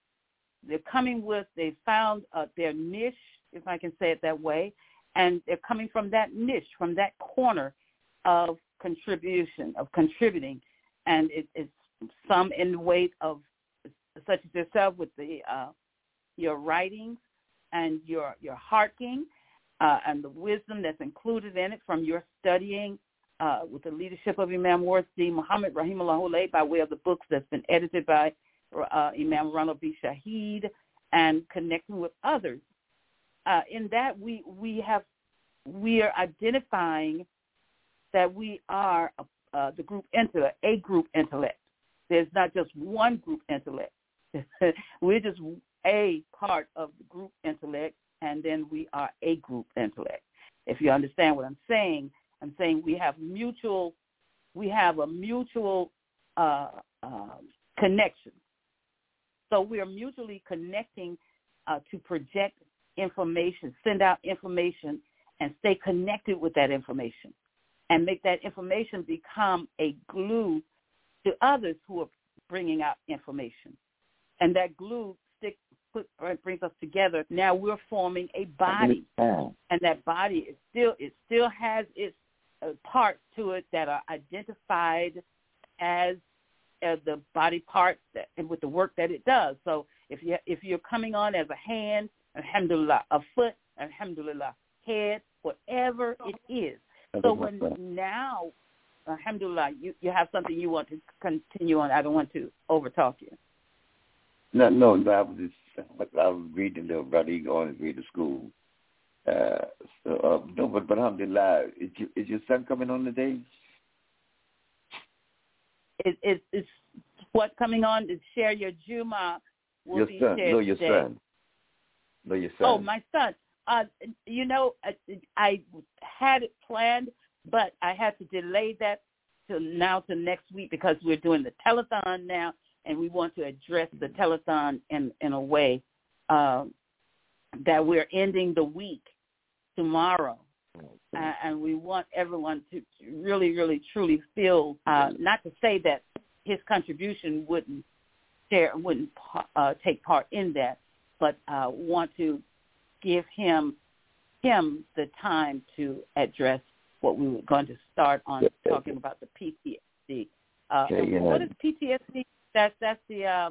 they found their niche, if I can say it that way, and they're coming from that niche, from that corner of contributing. And it's some in the way of, such as yourself, with your writings and your hearkening and the wisdom that's included in it from your studying with the leadership of Imam Warsi Muhammad Rahimahullah alayhi, by way of the books that's been edited by Imam Ronald B. Shaheed, and connecting with others. In that we are identifying that we are the group intellect, a group intellect. There's not just one group intellect. We're just a part of the group intellect, and then we are a group intellect. If you understand what I'm saying we have a mutual connection. So we are mutually connecting to project information, send out information, and stay connected with that information, and make that information become a glue to others who are bringing out information. And that glue brings us together. Now we're forming a body, and that body still has its parts to it that are identified as the body parts and with the work that it does. So if you're coming on as a hand, alhamdulillah, a foot, alhamdulillah, head, whatever it is. So when now, alhamdulillah, you have something you want to continue on. I don't want to overtalk you. No, I was reading the little brother. He going to read to school. But alhamdulillah, is your son coming on today? It's what coming on to share your Juma will be shared today. Your son. No, your son. Oh, my son. You know, I had it planned, but I had to delay that to next week because we're doing the telethon now, and we want to address the telethon in a way that we're ending the week tomorrow. And we want everyone to really, really, truly feel, not to say that his contribution wouldn't take part in that, but want to give him the time to address what we were going to start on talking about the PTSD. What is PTSD? That's the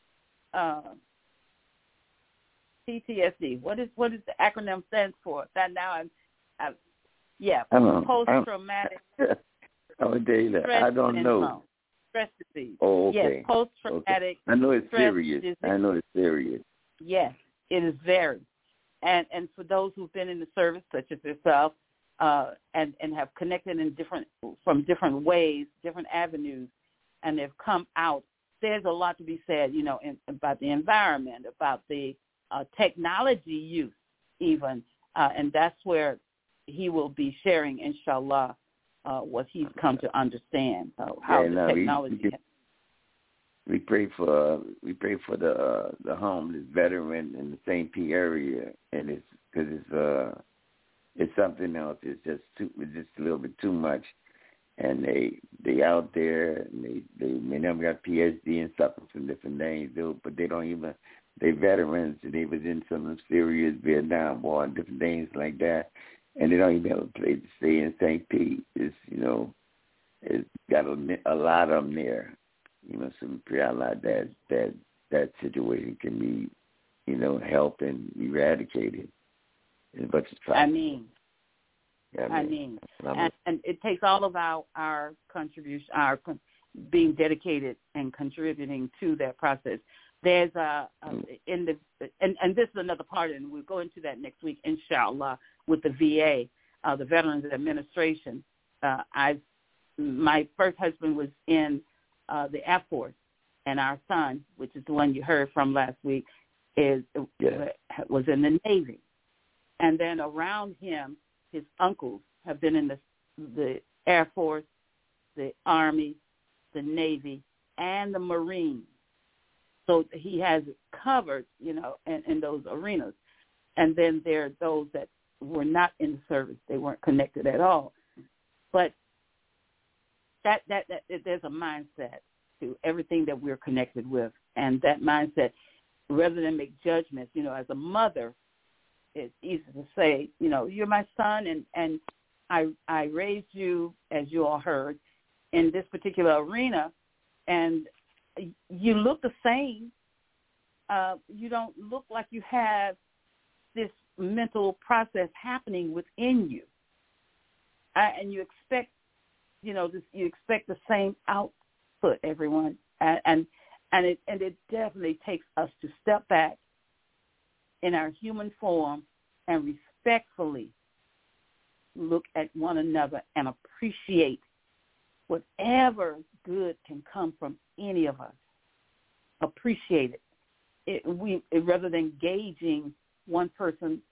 PTSD. What is the acronym stands for? That now post-traumatic. I'm gonna tell you that I don't know. Stress disease. Oh, okay. Yes, post-traumatic. Okay. I know it's serious. Disease. I know it's serious. Yes, it is very. And for those who've been in the service, such as yourself, and have connected from different ways, different avenues, and they've come out, there's a lot to be said, you know, about the environment, about the technology use even, and that's where he will be sharing, inshallah, what he's come to understand, how the technology. We pray for the homeless veteran in the St. P area, and it's because it's something else. It's just a little bit too much, and they out there, and many of them got PSD and suffering from different things, but they don't even. They veterans, and they was in some serious Vietnam War and different things like that, and they don't even have a place to stay in St. Pete. It's, you know, it's got a lot of them there. You know, so we pray a lot that situation can be, you know, helped and eradicated as much as possible. I mean, and it takes all of our contribution, our being dedicated and contributing to that process. There's and this is another part, and we'll go into that next week, inshallah, with the VA, the Veterans Administration. My first husband was in the Air Force, and our son, which is the one you heard from last week, was in the Navy. And then around him, his uncles have been in the Air Force, the Army, the Navy, and the Marines. So he has it covered, you know, in those arenas. And then there are those that were not in the service. They weren't connected at all. But that there's a mindset to everything that we're connected with. And that mindset, rather than make judgments, you know, as a mother, it's easy to say, you know, you're my son, and I raised you, as you all heard, in this particular arena, and you look the same. You don't look like you have this mental process happening within you, and you expect, you know, you expect the same output, everyone, and it definitely takes us to step back in our human form and respectfully look at one another and appreciate whatever good can come from any of us. Appreciate it. Rather than gauging one person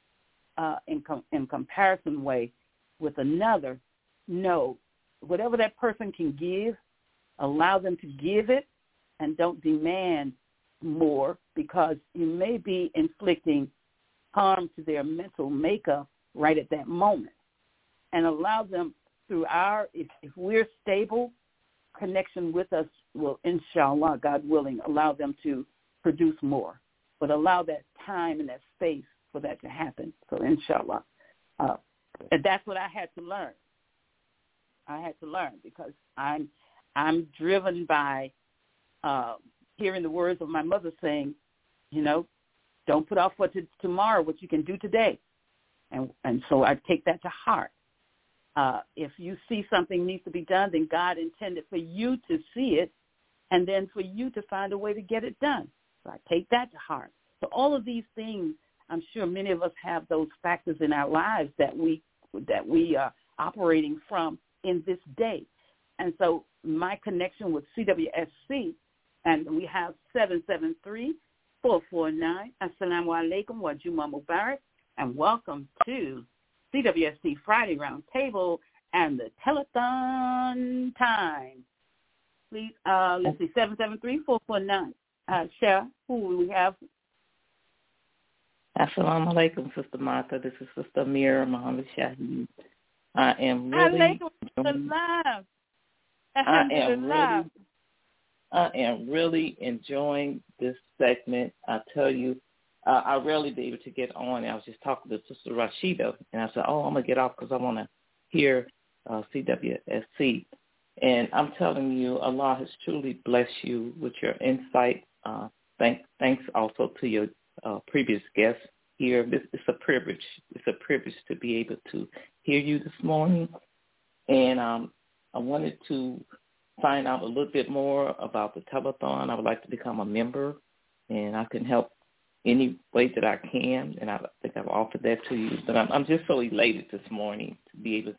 in comparison way with another, no, whatever that person can give, allow them to give it, and don't demand more, because you may be inflicting harm to their mental makeup right at that moment. And allow them through if we're stable, connection with us will, inshallah, God willing, allow them to produce more. But allow that time and that space for that to happen. So inshallah. And that's what I had to learn. I had to learn because I'm driven by hearing the words of my mother saying, you know, don't put off for tomorrow what you can do today. And so I take that to heart. If you see something needs to be done, then God intended for you to see it and then for you to find a way to get it done. So I take that to heart. So all of these things, I'm sure many of us have those factors in our lives that we are operating from in this day. And so my connection with CWSC, and we have 773, 449. Assalamu alaikum wa Juma Mubarak, and welcome to CWSC Friday Roundtable and the Telethon time. Please, let's see, 773-449. Shara, who will we have? Assalamu alaikum, Sister Martha. This is Sister Amira Muhammad Shaheed. I am really enjoying this segment. I tell you, I rarely be able to get on. I was just talking to Sister Rashida, and I said, I'm going to get off because I want to hear CWSC. And I'm telling you, Allah has truly blessed you with your insight. Thanks also to your previous guests here. It's a privilege. It's a privilege to be able to hear you this morning. And I wanted to find out a little bit more about the telethon. I would like to become a member, and I can help any way that I can. And I think I've offered that to you. But I'm just so elated this morning to be able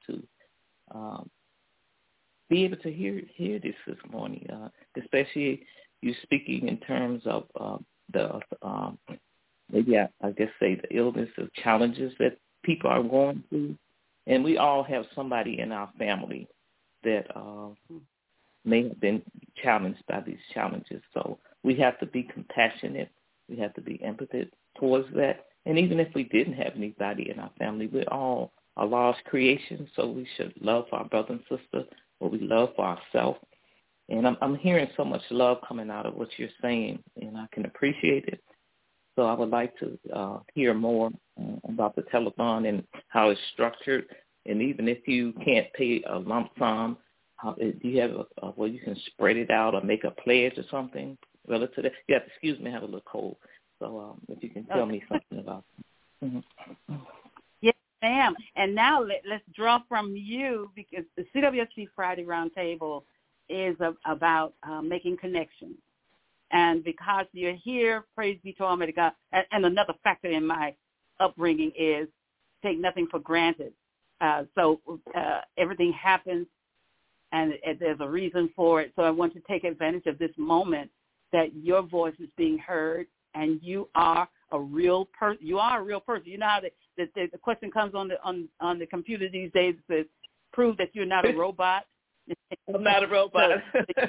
to hear this morning, especially you speaking in terms of the maybe I guess say the illness or challenges that people are going through. And we all have somebody in our family that may have been challenged by these challenges. So we have to be compassionate. We have to be empathetic towards that. And even if we didn't have anybody in our family, we're all Allah's creation, so we should love our brother and sister, what we love for ourselves. And I'm hearing so much love coming out of what you're saying, and I can appreciate it. So I would like to hear more about the telethon and how it's structured. And even if you can't pay a lump sum, do you have where you can spread it out or make a pledge or something relative to that? You have to excuse me, I have a little cold. So if you can tell me something about it. Mm-hmm. Yes, ma'am. And now let's draw from you, because the CWSC Friday Roundtable is about making connections. And because you're here, praise be to Almighty God. And another factor in my upbringing is take nothing for granted. So everything happens, and there's a reason for it. So I want to take advantage of this moment that your voice is being heard, and you are a real person. You are a real person. You know how the question comes on the computer these days to prove that you're not a robot. I'm not a robot.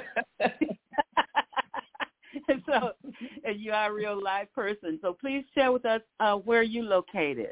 So and you are a real live person. So please share with us where you're located.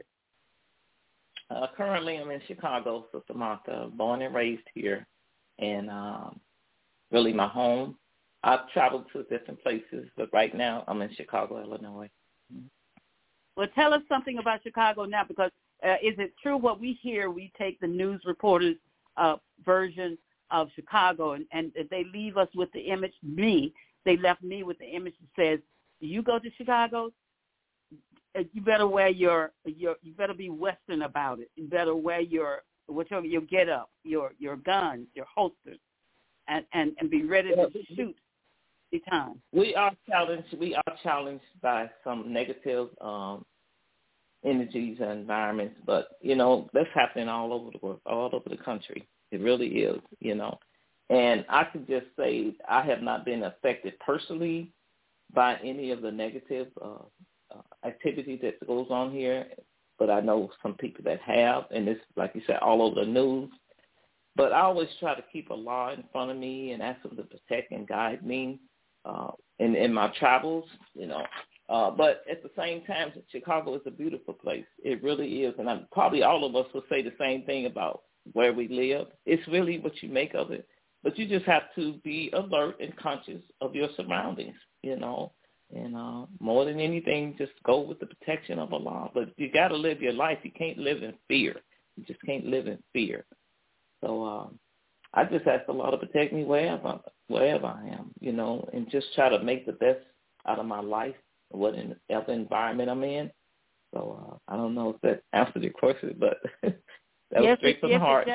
Currently, I'm in Chicago, Sister Martha, born and raised here, and really my home. I've traveled to different places, but right now I'm in Chicago, Illinois. Well, tell us something about Chicago now, because is it true what we hear? We take the news reporters' version of Chicago, and they leave us with the image. They left me with the image that says, "You go to Chicago, you better wear you better be Western about it. You better wear your get up, your guns, your holsters, and be ready to shoot the time." We are challenged by some negative energies and environments, but that's happening all over the world, all over the country. It really is, And I can just say I have not been affected personally by any of the negative activity that goes on here, but I know some people that have, and it's, like you said, all over the news. But I always try to keep Allah in front of me and ask Him to protect and guide me in my travels, But at the same time, Chicago is a beautiful place. It really is, and probably all of us will say the same thing about where we live. It's really what you make of it. But you just have to be alert and conscious of your surroundings, and more than anything, just go with the protection of Allah. But you got to live your life. You can't live in fear. You just can't live in fear. So I just ask Allah to protect me wherever I am, and just try to make the best out of my life, whatever environment I'm in. So I don't know if that answered your question, but that was straight from the heart.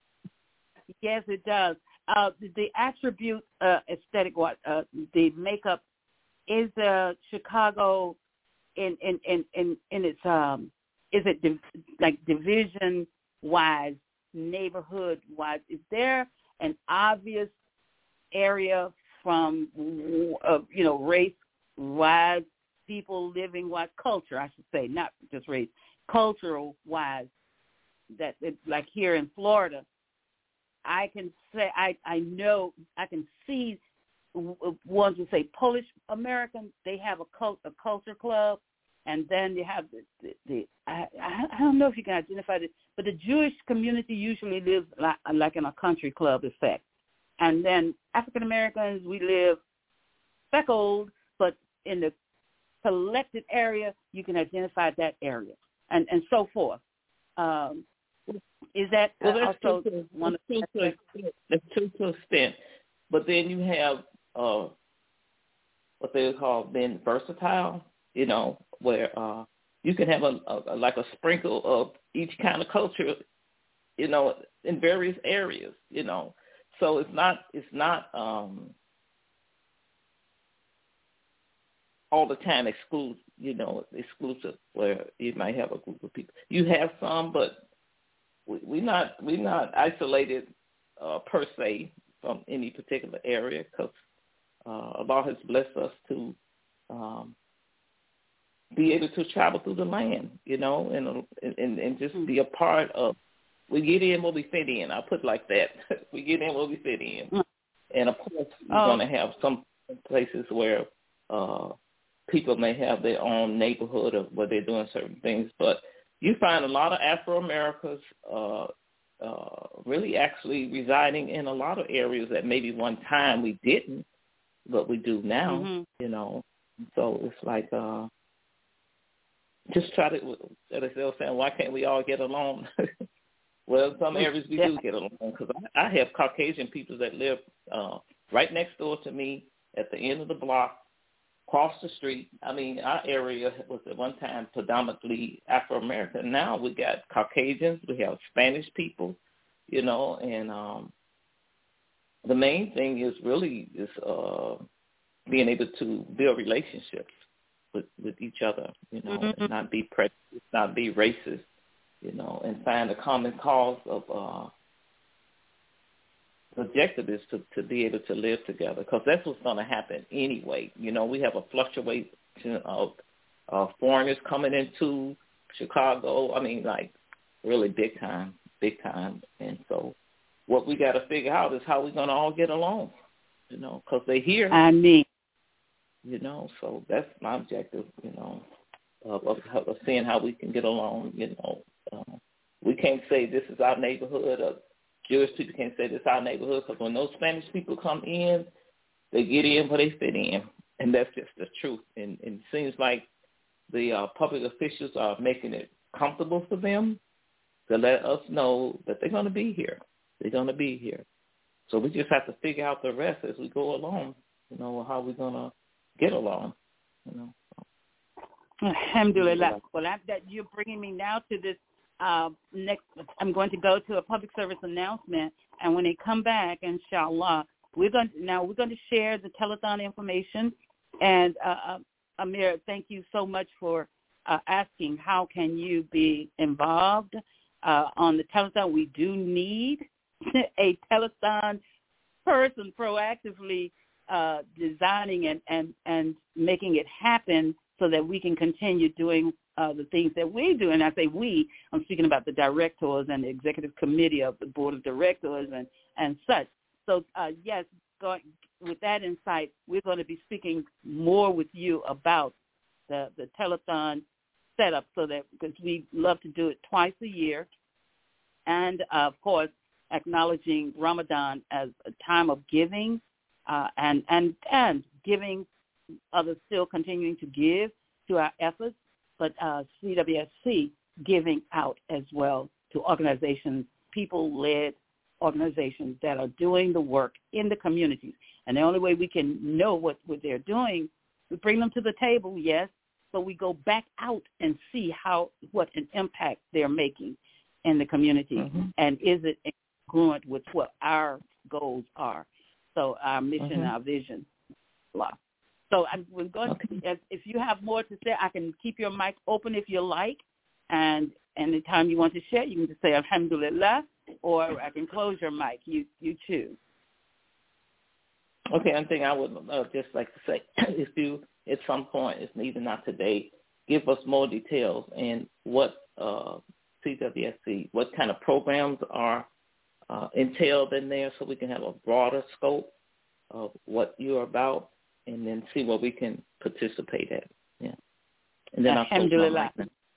Yes, it does. The attribute aesthetic, the makeup, is Chicago in its is it like division wise, neighborhood wise? Is there an obvious area from race wise people living what culture, I should say, not just race, cultural-wise, that like here in Florida, I can say I know I can see ones who say Polish American, they have a culture club, and then they have the I don't know if you can identify this, but the Jewish community usually lives like in a country club effect, and then African Americans, we live speckled, but in the collected area you can identify that area, and so forth. Is that that's also one of the that's true to an extent, but then you have what they call being versatile, where you can have a like a sprinkle of each kind of culture, in various areas, So it's not all the time exclusive where you might have a group of people. You have some, but we're not isolated per se from any particular area, because Allah has blessed us to be able to travel through the land, and just be a part of. We get in where we fit in. I'll put it like that. We get in where we fit in, and of course we're going to have some places where people may have their own neighborhood of where they're doing certain things, but you find a lot of Afro-Americans really actually residing in a lot of areas that maybe one time we didn't, but we do now, So it's like just try to, as I was saying, why can't we all get along? Well, some areas we do get along, because I have Caucasian people that live right next door to me at the end of the block, across the street. I mean, our area was at one time predominantly Afro-American. Now we got Caucasians, we have Spanish people, and the main thing is really being able to build relationships with each other, and not be prejudiced, not be racist, and find a common cause of the objective is to be able to live together, because that's what's going to happen anyway. We have a fluctuation of foreigners coming into Chicago. I mean, like really big time. And so what we got to figure out is how we're going to all get along, because they're here. So that's my objective, of seeing how we can get along. We can't say this is our neighborhood, or Jewish people can't say this is our neighborhood, because when those Spanish people come in, they get in where they fit in, and that's just the truth. And it seems like the public officials are making it comfortable for them to let us know that they're going to be here. They're going to be here. So we just have to figure out the rest as we go along, how we're going to get along, Alhamdulillah. Well, that you're bringing me now to this next. I'm going to go to a public service announcement, and when they come back, inshallah, we're going to share the telethon information. And Amir, thank you so much for asking how can you be involved on the telethon. We do need a telethon person proactively designing and making it happen so that we can continue doing the things that we do. And I say we, I'm speaking about the directors and the executive committee of the board of directors and such. So, yes, with that insight, we're going to be speaking more with you about the telethon setup, so that, because we love to do it twice a year. And, of course, acknowledging Ramadan as a time of giving, and giving, others still continuing to give to our efforts, but CWSC giving out as well to organizations, people-led organizations that are doing the work in the communities. And the only way we can know what they're doing, we bring them to the table, yes, but we go back out and see what an impact they're making in the community, and is it congruent with what our goals are. So our mission, our vision, blah. So we're going to, if you have more to say, I can keep your mic open if you like, and anytime you want to share, you can just say Alhamdulillah, or I can close your mic. You choose. Okay, one thing I would just like to say, if you at some point, if even not today, give us more details and what CWSC, what kind of programs are entailed in there, so we can have a broader scope of what you're about, and then see what we can participate at. Yeah. And then Alhamdulillah.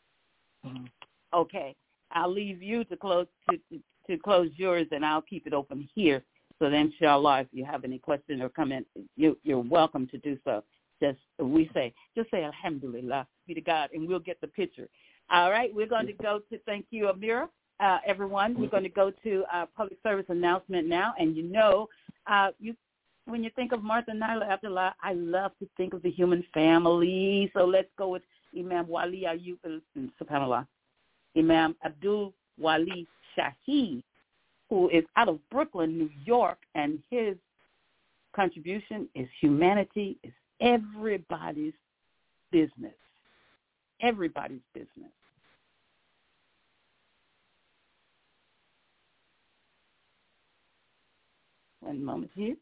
Okay, I'll leave you to close yours, and I'll keep it open here. So then, inshallah, if you have any question or comment, you're welcome to do so. Just say Alhamdulillah, be to God, and we'll get the picture. All right, we're going to go to, thank you, Amira. Everyone, we're going to go to our public service announcement now. And when you think of Martha Nyla Abdullah, I love to think of the human family. So let's go with Imam Wali Ayub, subhanAllah, Imam Abdul Wali Shaheed, who is out of Brooklyn, New York, and his contribution is humanity is everybody's business. Everybody's business. One moment here.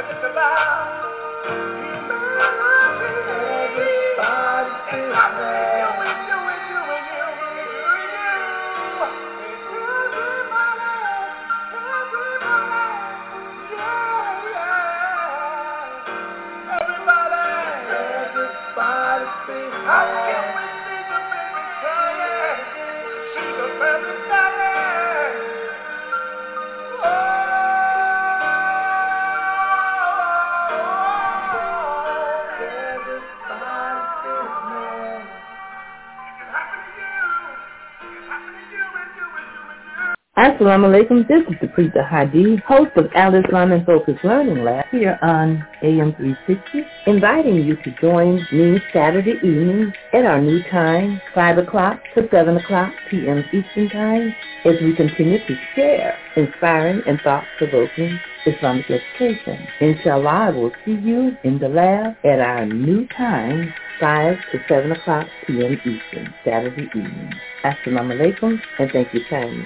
Assalamu alaikum, this is the Preeta Hadi, host of Al-Islam and Focus Learning Lab here on AM 360, inviting you to join me Saturday evening at our new time, 5 o'clock to 7 o'clock p.m. Eastern Time, as we continue to share inspiring and thought-provoking Islamic education. Inshallah, I will see you in the lab at our new time, 5 to 7 o'clock p.m. Eastern, Saturday evening. Assalamu alaikum, and thank you kindly.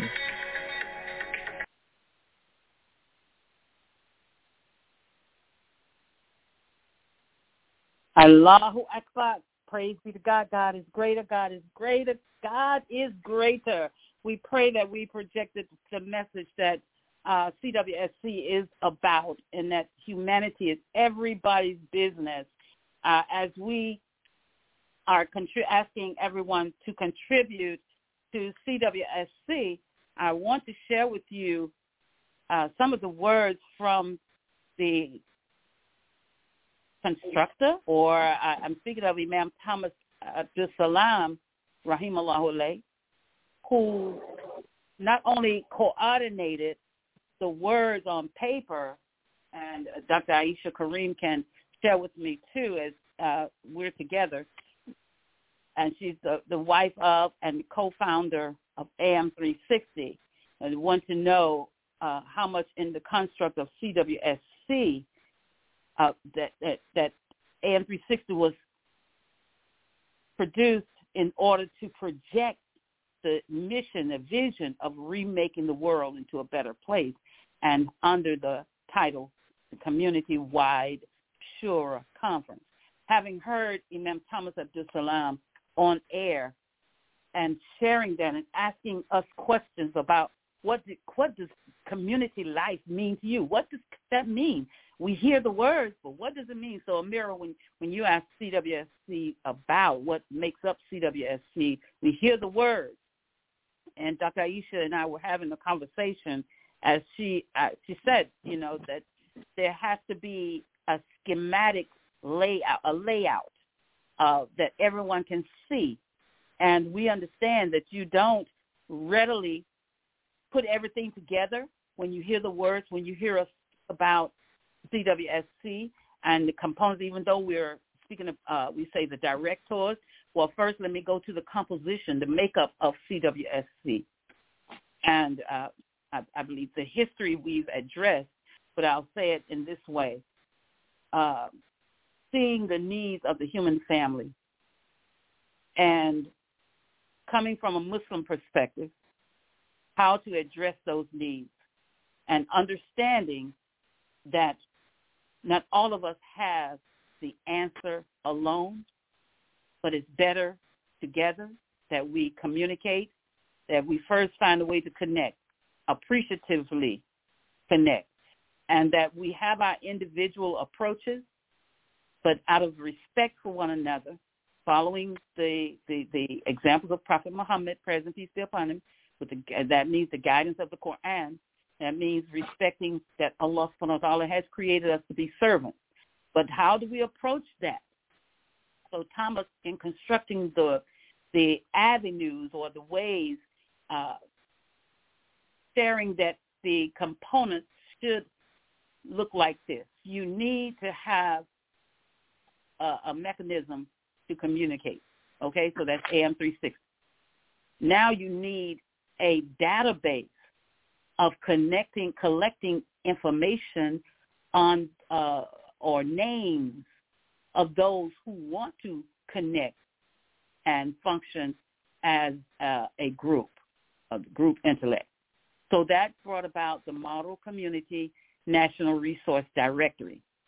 Allahu Akbar. Praise be to God. God is greater. God is greater. God is greater. We pray that we projected the message that CWSC is about, and that humanity is everybody's business. As we are asking everyone to contribute to CWSC, I want to share with you some of the words from the constructor, or I'm speaking of Imam Thomas Abdul Salam, rahimahullah alayh, who not only coordinated the words on paper, and Dr. Aisha Kareem can share with me too as we're together, and she's the wife of and co-founder of AM 360, and want to know how much in the construct of CWSC that AM 360 was produced in order to project the mission, the vision of remaking the world into a better place, and under the title, the Community-Wide Shura Conference. Having heard Imam Thomas Abdul Salam on air and sharing that and asking us questions about what does community life mean to you? What does that mean? We hear the words, but what does it mean? So, Amira, when you ask CWSC about what makes up CWSC, we hear the words. And Dr. Aisha and I were having a conversation as she said, that there has to be a schematic layout that everyone can see. And we understand that you don't readily put everything together when you hear the words, when you hear us about CWSC and the components, even though we're speaking of, we say the directors. Well, first let me go to the composition, the makeup of CWSC. And I believe the history we've addressed, but I'll say it in this way. Seeing the needs of the human family and coming from a Muslim perspective, how to address those needs, and understanding that not all of us have the answer alone, but it's better together that we communicate, that we first find a way to connect, appreciatively connect, and that we have our individual approaches, but out of respect for one another, following the examples of Prophet Muhammad, praise and peace be upon him, that means the guidance of the Quran. That means respecting that Allah subhanahu wa ta'ala has created us to be servants. But how do we approach that? So Thomas, in constructing the avenues or the ways, sharing that the components should look like this. You need to have a mechanism to communicate. Okay, so that's AM 360. Now you need a database of collecting information on or names of those who want to connect and function as a group intellect. So that brought about the Model Community National Resource Directory.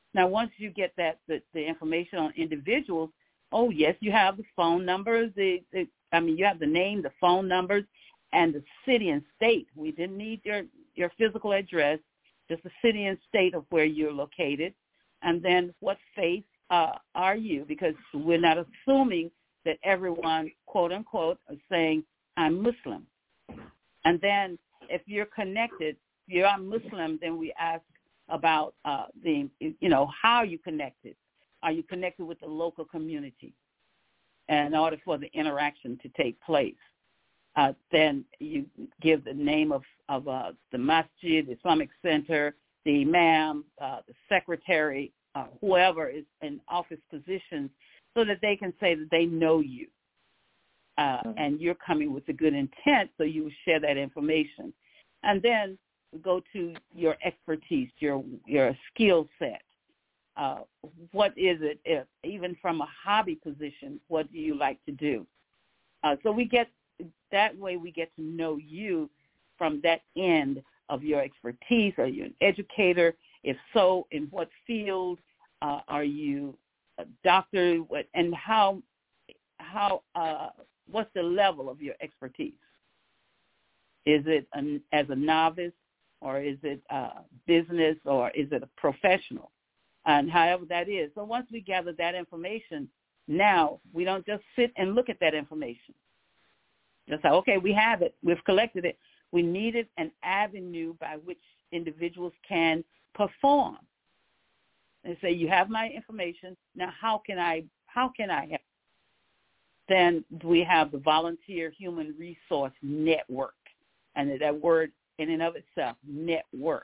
Now, once you get the information on individuals, oh, yes, you have the phone numbers. You have the name, the phone numbers, and the city and state. We didn't need your physical address, just the city and state of where you're located. And then what faith are you? Because we're not assuming that everyone, quote unquote, is saying, I'm Muslim. And then if you're connected, if you're Muslim, then we ask about how are you connected? Are you connected with the local community? And in order for the interaction to take place, then you give the name of the masjid, the Islamic center, the imam, the secretary, whoever is in office positions, so that they can say that they know you. And you're coming with a good intent, so you will share that information. And then go to your expertise, your skill set. What is it, even from a hobby position, what do you like to do? So that way we get to know you from that end of your expertise. Are you an educator? If so, in what field? Are you a doctor? And how what's the level of your expertise? Is it as a novice, or is it business, or is it a professional? And however that is. So once we gather that information, now we don't just sit and look at that information. Just say, okay, we have it. We've collected it. We needed an avenue by which individuals can perform. And say, you have my information. Now, how can I help? Then we have the Volunteer Human Resource Network. And that word in and of itself, network.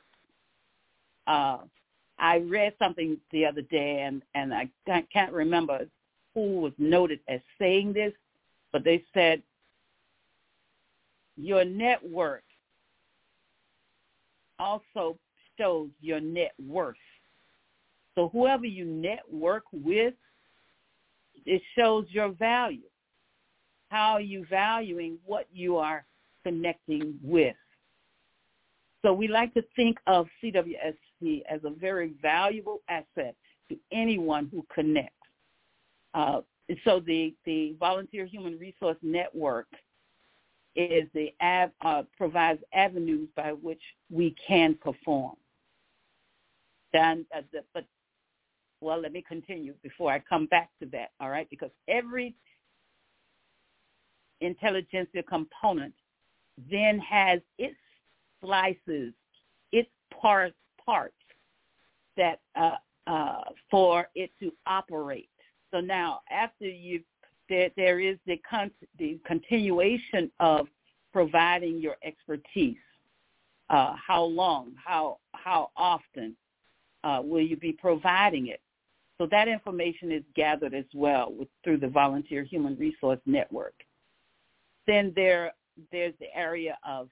I read something the other day, and I can't remember who was noted as saying this, but they said, your network also shows your net worth. So whoever you network with, it shows your value. How are you valuing what you are connecting with? So we like to think of CWSC as a very valuable asset to anyone who connects. So the Volunteer Human Resource Network is provides avenues by which we can perform. Let me continue before I come back to that, all right? Because every intelligentsia component then has its slices, its parts that for it to operate. So now, after there is the continuation of providing your expertise. How long? How often will you be providing it? So that information is gathered as well through the Volunteer Human Resource Network. Then there's the area of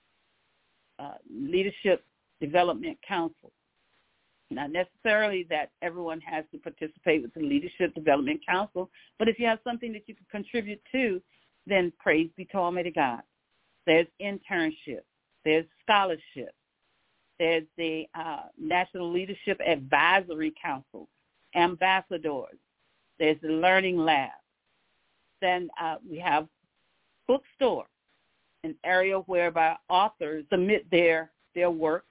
Leadership Development Council. Not necessarily that everyone has to participate with the Leadership Development Council, but if you have something that you can contribute to, then praise be to Almighty God. There's internship. There's scholarship. There's the National Leadership Advisory Council, ambassadors. There's the Learning Lab. Then we have bookstore, an area whereby authors submit their works,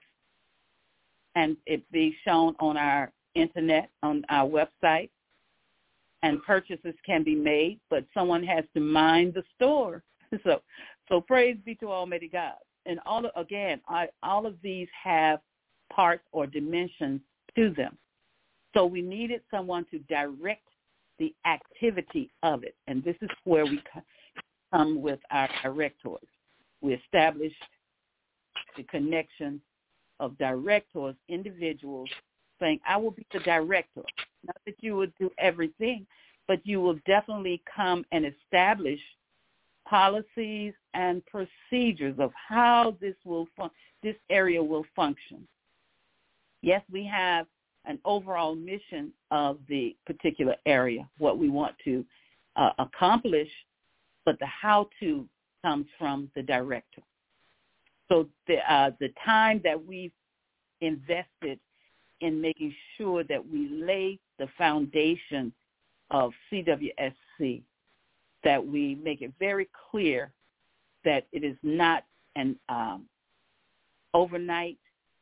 and it be shown on our internet, on our website, and purchases can be made, but someone has to mind the store. So praise be to Almighty God. And all of these have parts or dimensions to them. So we needed someone to direct the activity of it, and this is where we come with our directors. We established the connection of directors, individuals saying, I will be the director. Not that you would do everything, but you will definitely come and establish policies and procedures of how this area will function. Yes, we have an overall mission of the particular area, what we want to accomplish, but the how-to comes from the director. So the time that we've invested in making sure that we lay the foundation of CWSC, that we make it very clear that it is not an overnight,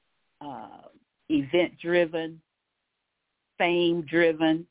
event-driven, fame-driven,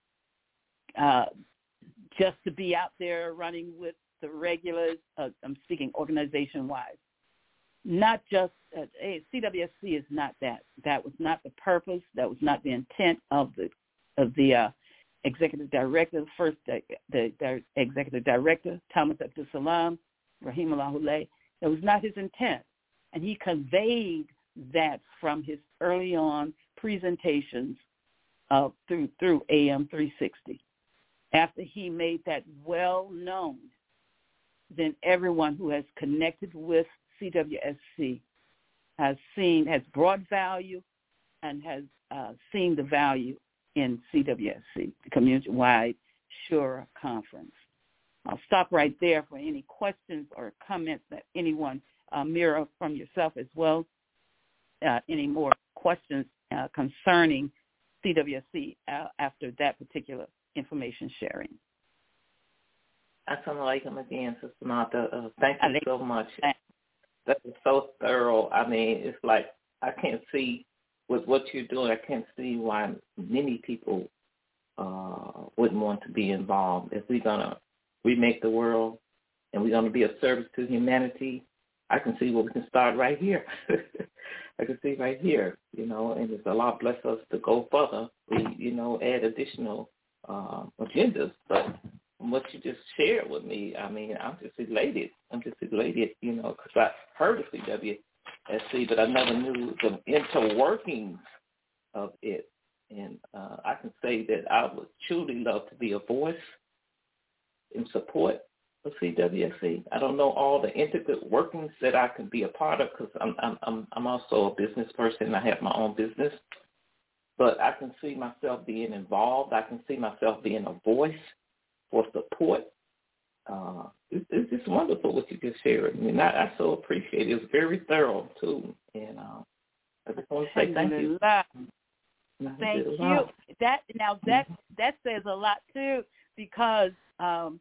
just to be out there running with the regulars. I'm speaking organization-wise. Not just CWSC is not that. That was not the purpose. That was not the intent of the executive director. First, the executive director, Thomas Abdul Salam, Rahimahullah. That was not his intent, and he conveyed that from his early on presentations through AM 360. After he made that well known, then everyone who has connected with CWSC has brought value and has seen the value in CWSC, the community-wide Shura Conference. I'll stop right there for any questions or comments that anyone, Mira, from yourself as well, any more questions concerning CWSC after that particular information sharing. Assalamu alaikum again, Sister Martha. Thank you so much. That is so thorough. I mean, it's like I can't see with what you're doing, I can't see why many people wouldn't want to be involved. If we're going to remake the world and we're going to be of service to humanity, I can see where we can start right here. I can see right here, and it's Allah bless us to go further. We, add additional agendas. But from what you just shared with me, I mean, I'm just elated, because I heard of CWSC, but I never knew the interworkings of it. And I can say that I would truly love to be a voice in support of CWSC. I don't know all the intricate workings that I can be a part of, because I'm also a business person. I have my own business. But I can see myself being involved. I can see myself being a voice for support. It's just wonderful what you just shared. I mean, I so appreciate it. It's very thorough, too. And I just want to say thank you. Thank you. That says a lot, too, because, and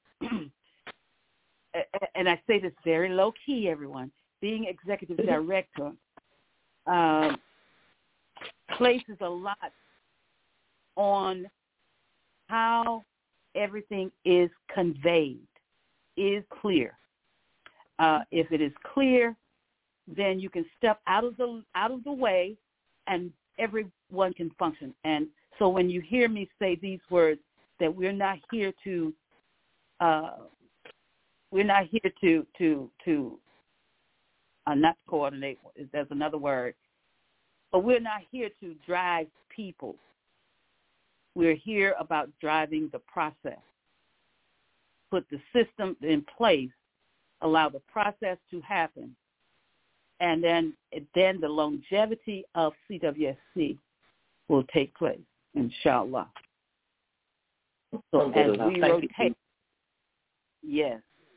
I say this very low-key, everyone, being executive director places a lot on how everything is conveyed, is clear. If it is clear, then you can step out of the way, and everyone can function. And so when you hear me say these words, that we're not here to not coordinate. There's another word. But we're not here to drive people. We're here about driving the process. Put the system in place, allow the process to happen, and then the longevity of CWSC will take place, inshallah. So as we rotate, yes.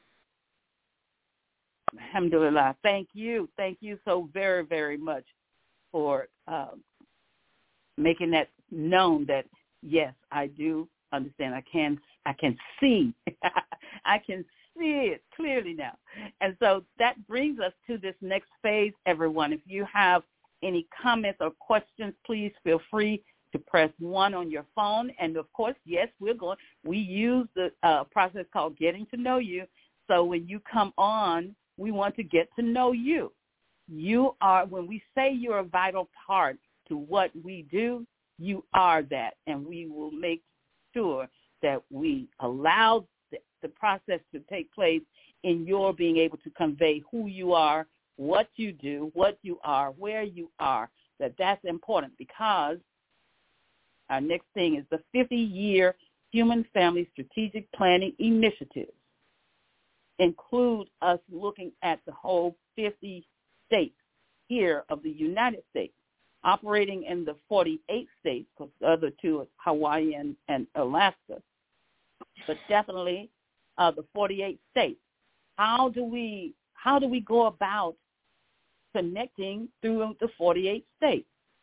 Alhamdulillah. Thank you so very, very much for making that known that, yes, I do understand. I can see. I can see it clearly now. And so that brings us to this next phase, everyone. If you have any comments or questions, please feel free to press 1 on your phone. And, of course, yes, we use the process called Getting to Know You. So when you come on, we want to get to know you. You are, when we say you're a vital part to what we do, you are that, and we will make sure that we allow the process to take place in your being able to convey who you are, what you do, what you are, where you are. That's important, because our next thing is the 50-year Human Family Strategic Planning Initiative. Include us looking at the whole 50 states here of the United States, operating in the 48 states, because the other two are Hawaii and Alaska, but definitely the 48 states. How do we go about connecting through the 48 states?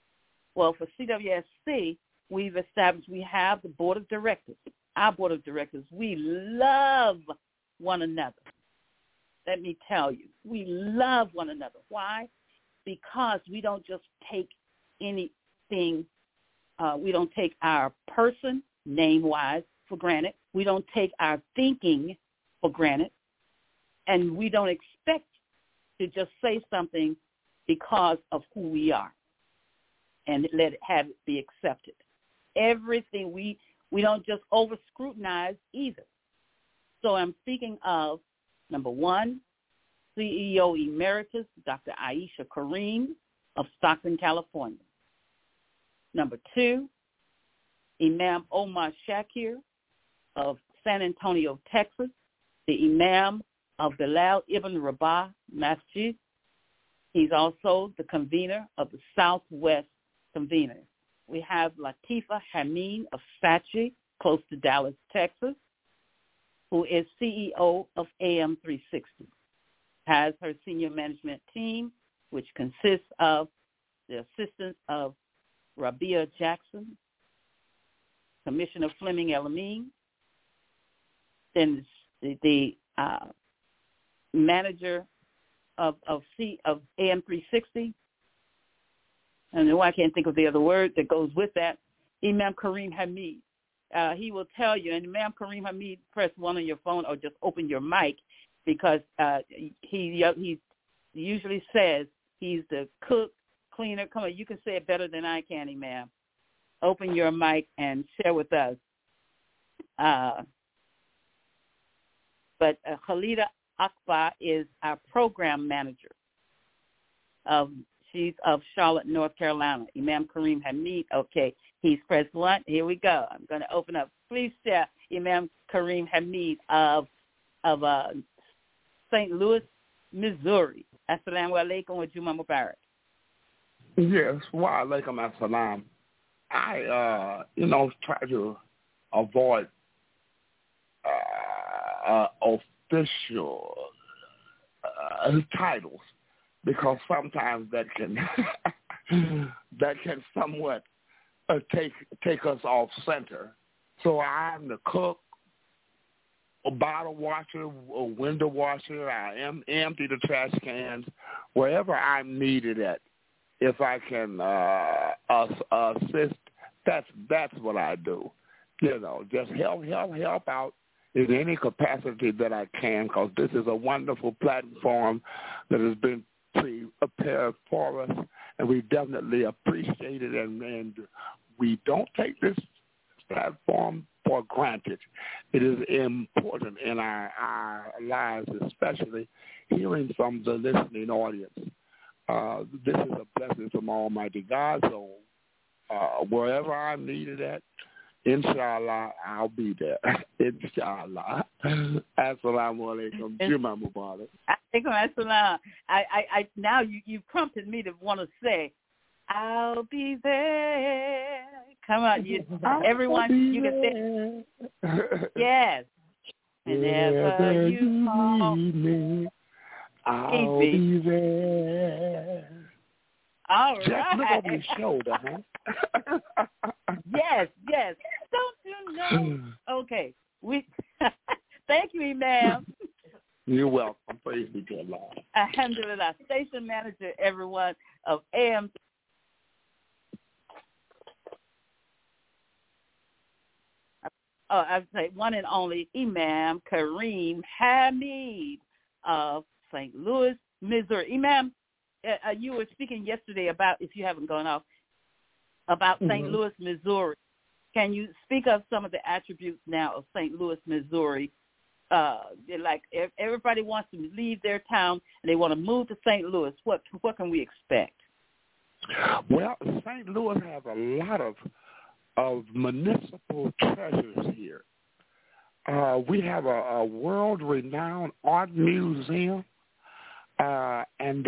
Well, for CWSC, we've established we have the board of directors. Our board of directors, we love one another. Let me tell you, we love one another. Why? Because we don't just take anything, we don't take our person, name-wise, for granted. We don't take our thinking for granted. And we don't expect to just say something because of who we are and have it be accepted. Everything, we don't just over-scrutinize either. So I'm speaking of, number one, CEO Emeritus, Dr. Aisha Kareem of Stockton, California. Number two, Imam Omar Shakir of San Antonio, Texas, the Imam of Bilal Ibn Rabah Masjid. He's also the convener of the Southwest Convener. We have Latifa Hameen of Sachi, close to Dallas, Texas, who is CEO of AM 360. Has her senior management team, which consists of the assistance of Rabia Jackson, Commissioner Fleming El-Amin, then the manager of AM 360. I know I can't think of the other word that goes with that. Imam Kareem Hamid. He will tell you, and Imam Kareem Hamid, press one on your phone or just open your mic, because he usually says he's the cook, cleaner. Come on, you can say it better than I can, Imam. Open your mic and share with us. But Khalida Akbar is our program manager. She's of Charlotte, North Carolina. Imam Kareem Hamid, okay, he's press one. Here we go. I'm going to open up. Please share Imam Kareem Hamid of St. Louis, Missouri. Assalamu alaikum wa Juma Mubarak. Yes, wa alaikum assalam. I, try to avoid official titles, because sometimes that can somewhat take us off center. So I'm the cook, a bottle washer, a window washer. I empty the trash cans wherever I'm needed at. If I can assist, that's what I do. Just help out in any capacity that I can, because this is a wonderful platform that has been prepared for us, and we definitely appreciate it, and we don't take this platform for granted. It is important in our lives, especially hearing from the listening audience. This is a blessing from Almighty God, so wherever I'm needed at, inshallah, I'll be there. Inshallah. Assalamu alaikum. Juma Mubarak. Alaikum assalam. I now you prompted me to want to say, I'll be there. Come on, everyone, you can say, yes. Whenever you call me, I'll be there. All Just right. look over your shoulder, huh? Yes. Don't you know? Okay. Thank you, Imam. You're welcome. Praise be to Allah. Alhamdulillah. Station manager, everyone, of AM. I'd say one and only Imam Kareem Hamid of St. Louis, Missouri. Imam, you were speaking yesterday about, if you haven't gone off, about St. Louis, Missouri. Can you speak of some of the attributes now of St. Louis, Missouri? Like everybody wants to leave their town and they want to move to St. Louis. What can we expect? Well, St. Louis has a lot of municipal treasures here. We have a world-renowned art museum, and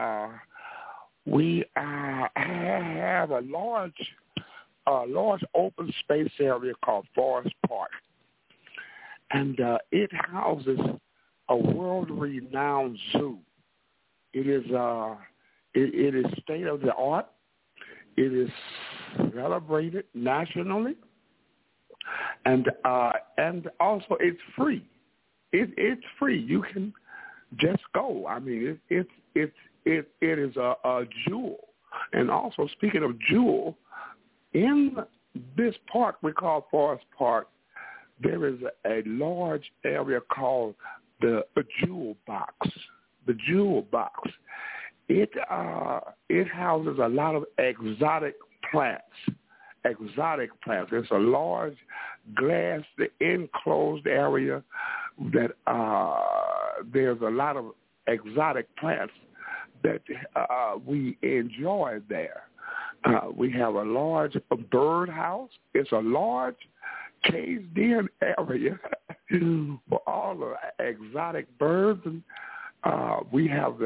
we have a large open space area called Forest Park, and it houses a world-renowned zoo. It is state of the art. It is celebrated nationally, and also it's free. It's free. You can just go. I mean, it is a jewel. And also, speaking of jewel, in this park we call Forest Park, there is a large area called the Jewel Box. The Jewel Box. It houses a lot of exotic plants. It's a large glass enclosed area that there's a lot of exotic plants that we enjoy there. We have a large bird house. It's a large caged-in area for all the exotic birds. And, we have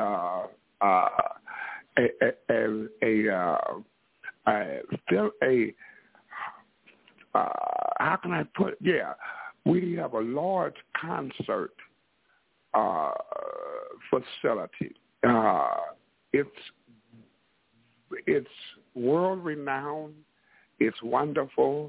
how can I put? Yeah, we have a large concert facility. It's world renowned. It's wonderful.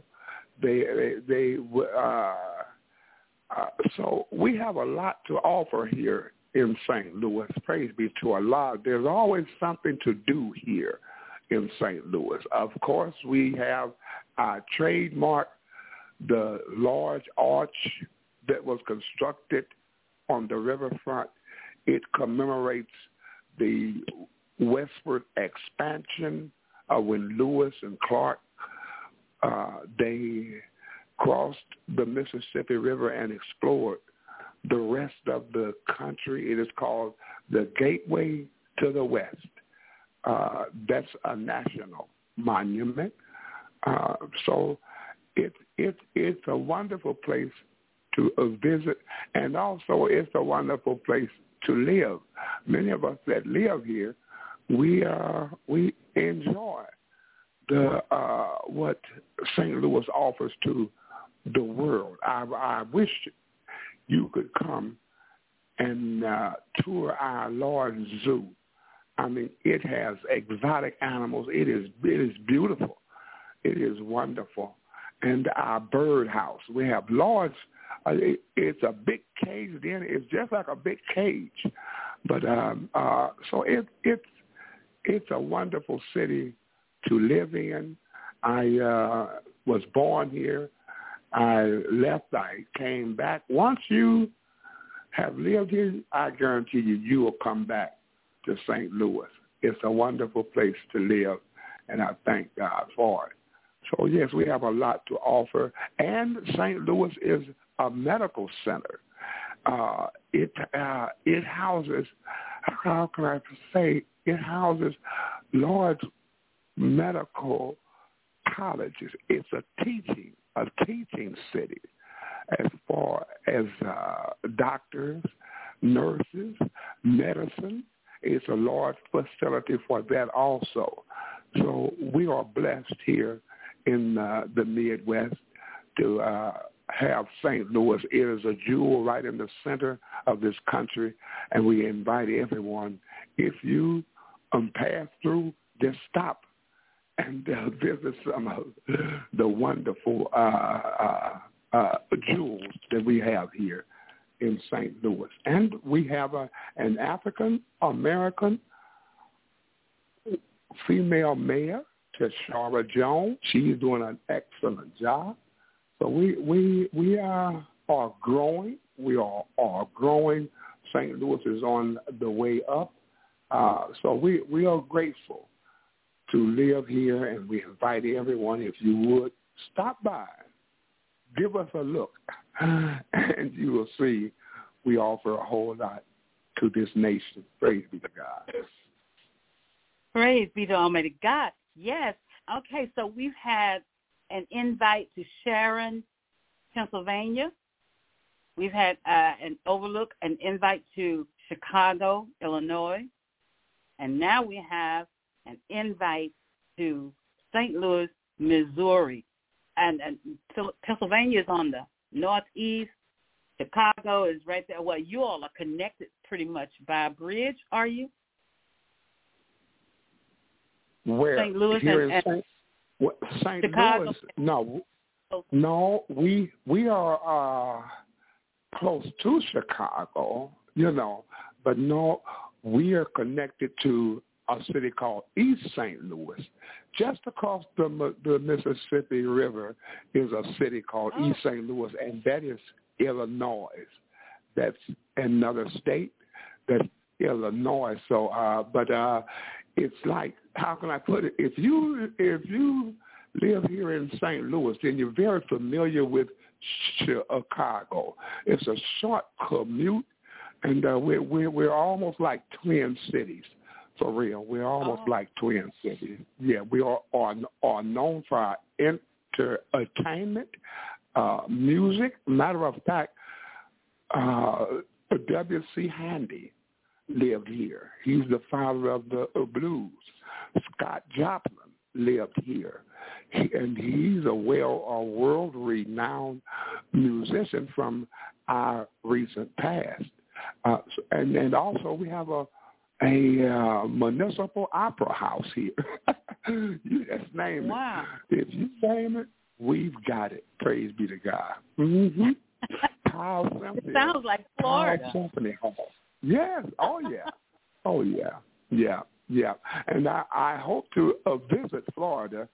So we have a lot to offer here in St. Louis. Praise be to Allah. There's always something to do here in St. Louis. Of course, we have our trademark, the large arch that was constructed on the riverfront. It commemorates the westward expansion of when Lewis and Clark, they crossed the Mississippi River and explored the rest of the country. It is called the Gateway to the West. That's a national monument. So it's a wonderful place to visit, and also it's a wonderful place to live. Many of us that live here, we enjoy the what St. Louis offers to the world. I wish you could come and tour our large zoo. I mean, it has exotic animals. It is beautiful. It is wonderful. And our bird house. We have large. It's a big cage. Then it's just like a big cage. But so it's a wonderful city to live in. I was born here. I left. I came back. Once you have lived here, I guarantee you will come back to St. Louis. It's a wonderful place to live, and I thank God for it. So, yes, we have a lot to offer. And St. Louis is a medical center. It houses, how can I say, it houses large medical colleges. It's a teaching city as far as doctors, nurses, medicine. It's a large facility for that also. So we are blessed here in the Midwest to have St. Louis. It is a jewel right in the center of this country, and we invite everyone, if you pass through, just stop and visit some of the wonderful jewels that we have here in St. Louis. And we have an African-American female mayor, Tashara Jones. She's doing an excellent job. So we are growing. We are growing. St. Louis is on the way up. So we are grateful to live here, and we invite everyone, if you would, stop by, give us a look, and you will see we offer a whole lot to this nation. Praise be to God. Praise be to Almighty God. Yes. Okay, so we've had an invite to Sharon, Pennsylvania. We've had an invite to Chicago, Illinois. And now we have an invite to St. Louis, Missouri. And Pennsylvania is on the northeast. Chicago is right there. Well, you all are connected pretty much by a bridge, are you? Where? St. Louis here and St. Chicago? Louis? No, we are close to Chicago, but no, we are connected to a city called East St. Louis. Just across the Mississippi River is a city called East St. Louis, and that is Illinois. That's another state. That's Illinois. So, but it's like, how can I put it? If you live here in St. Louis, then you're very familiar with Chicago. It's a short commute, and we're almost like twin cities. For real, we're almost like twin cities. Yeah, we are known for our entertainment, music. Matter of fact, W.C. Handy lived here. He's the father of the blues. Scott Joplin lived here, and he's a world-renowned musician from our recent past. And also we have a municipal opera house here. You just name it. If you name it, we've got it. Praise be to God. Mm-hmm. It sounds like Florida. Symphony Hall. Yes. Oh yeah. Oh yeah. Yeah. Yeah. And I hope to visit Florida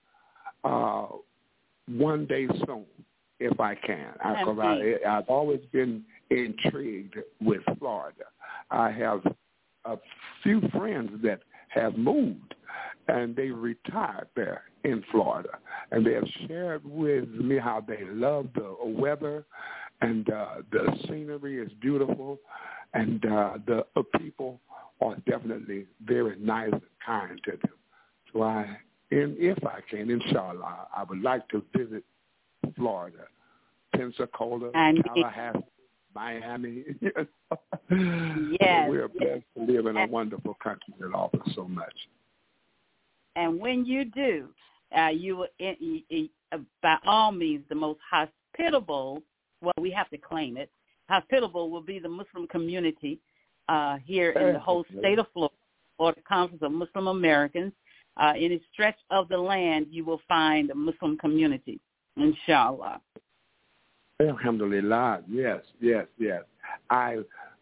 one day soon, if I can. I've always been intrigued with Florida. I have a few friends that have moved, and they retired there in Florida, and they have shared with me how they love the weather, and the scenery is beautiful, and the people are definitely very nice and kind to them. So if I can, inshallah, I would like to visit Florida, Pensacola, Tallahassee, Miami. Yes. We're blessed to live in a wonderful country that offers so much. And when you do, you will, by all means, the most hospitable, well, we have to claim it, hospitable will be the Muslim community here in the whole state of Florida, or the Conference of Muslim Americans. Any stretch of the land, you will find a Muslim community, inshallah. Alhamdulillah. Yes. I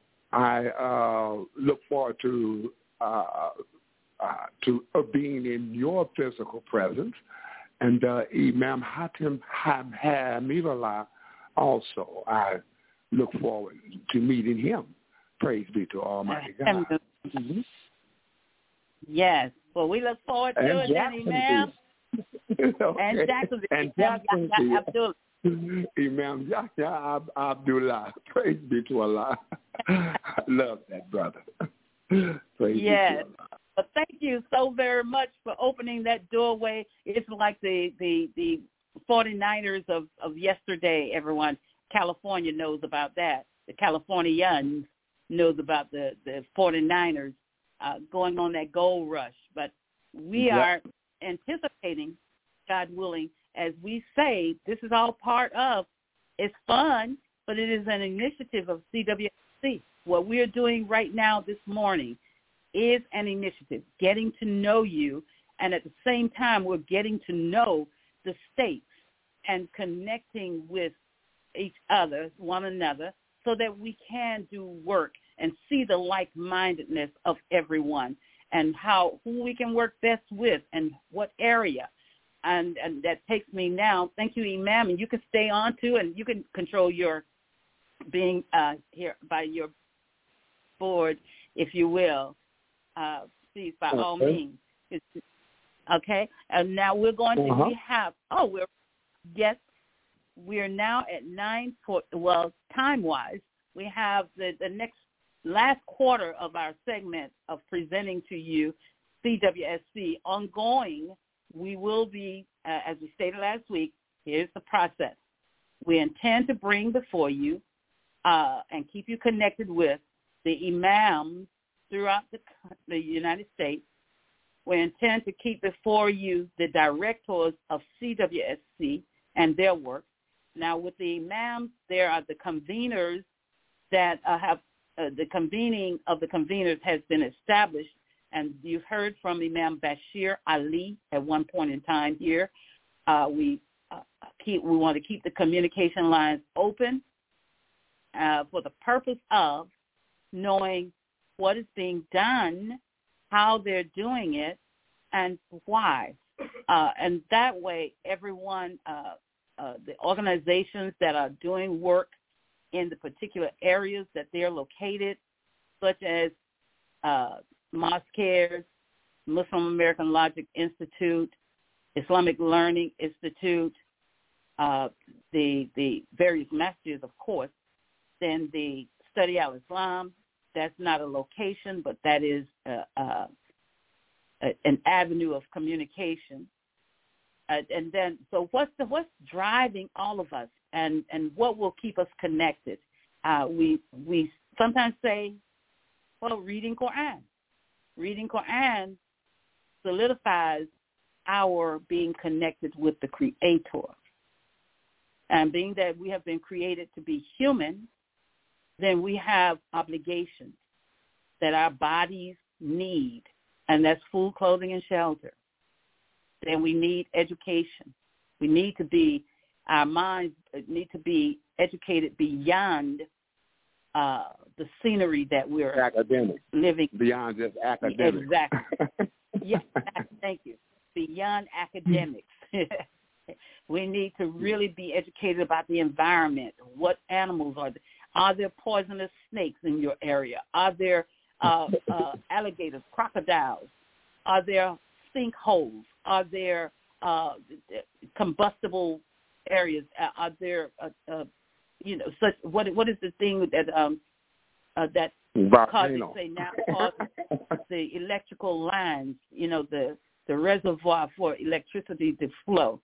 look forward to being in your physical presence, and Imam Hatim Hamidullah also. I look forward to meeting him. Praise be to Almighty God. Mm-hmm. Yes. Well, we look forward to it, Imam. Okay. And Jacksonville. Abdullah. Imam Yahya Abdullah. Praise be to Allah. I love that, brother. Praise be to Allah. But thank you so very much for opening that doorway. It's like the 49ers of yesterday, everyone. California knows about that. The Californians knows about the 49ers going on that gold rush. But we are anticipating, God willing, as we say, this is all part of, it's fun, but it is an initiative of CWSC. What we are doing right now this morning is an initiative, getting to know you, and at the same time, we're getting to know the states and connecting with each other, one another, so that we can do work and see the like-mindedness of everyone and who we can work best with and what area. And that takes me now. Thank you, Imam. And you can stay on too, and you can control your being here by your board, if you will. Please, by all means. Okay. And now we're going to. We have. We're now at 9. Time-wise, we have the last quarter of our segment of presenting to you CWSC ongoing. We will be, as we stated last week, here's the process. We intend to bring before you and keep you connected with the imams throughout the United States. We intend to keep before you the directors of CWSC and their work. Now, with the imams, there are the conveners that have the convening of the conveners has been established, And you've heard from Imam Bashir Ali at one point in time here. We want to keep the communication lines open for the purpose of knowing what is being done, how they're doing it, and why. And that way, everyone, the organizations that are doing work in the particular areas that they're located, such as Mosque Cares, Muslim American Logic Institute, Islamic Learning Institute, the various masjids, of course, then the Study Al-Islam. That's not a location, but that is an avenue of communication. And then, so what's driving all of us, and what will keep us connected? We sometimes say, well, reading Quran. Reading Quran solidifies our being connected with the Creator. And being that we have been created to be human, then we have obligations that our bodies need, and that's food, clothing, and shelter. Then we need education. We need to be, our minds need to be educated beyond the scenery that we're living. Beyond just academics. Exactly. Yes, thank you. Beyond academics. We need to really be educated about the environment. What animals are there? Are there poisonous snakes in your area? Are there alligators, crocodiles? Are there sinkholes? Are there combustible areas? Are there, such? What is the thing that causes, say now, causes the electrical lines? The reservoir for electricity to flow.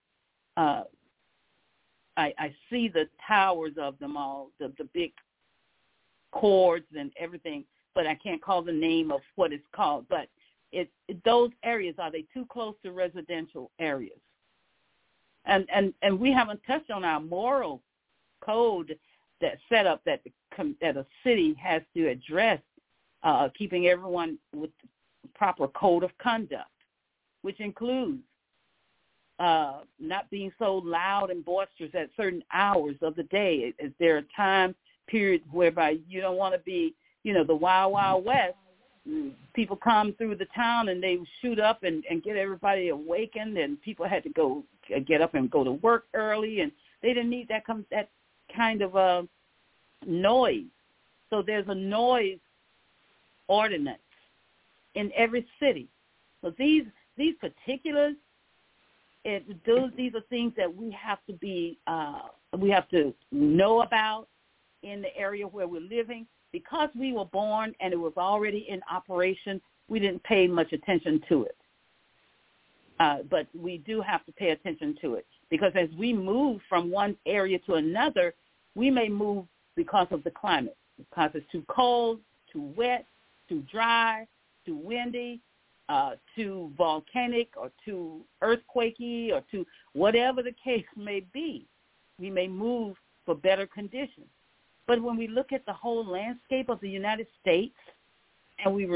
I see the towers of them all, the big cords and everything, but I can't call the name of what it's called. But those areas, are they too close to residential areas? And we haven't touched on our moral code that set up that a city has to address, keeping everyone with the proper code of conduct, which includes not being so loud and boisterous at certain hours of the day. Is there a time period whereby you don't want to be, the wild, wild west? People come through the town and they shoot up and get everybody awakened, and people had to get up and go to work early, and they didn't need that kind of noise. So there's a noise ordinance in every city. So these particulars, these are things that we have to know about in the area where we're living. Because we were born and it was already in operation, we didn't pay much attention to it. But we do have to pay attention to it, because as we move from one area to another, we may move because of the climate, because it's too cold, too wet, too dry, too windy, too volcanic, or too earthquakey, or to whatever the case may be. We may move for better conditions. But when we look at the whole landscape of the United States, and we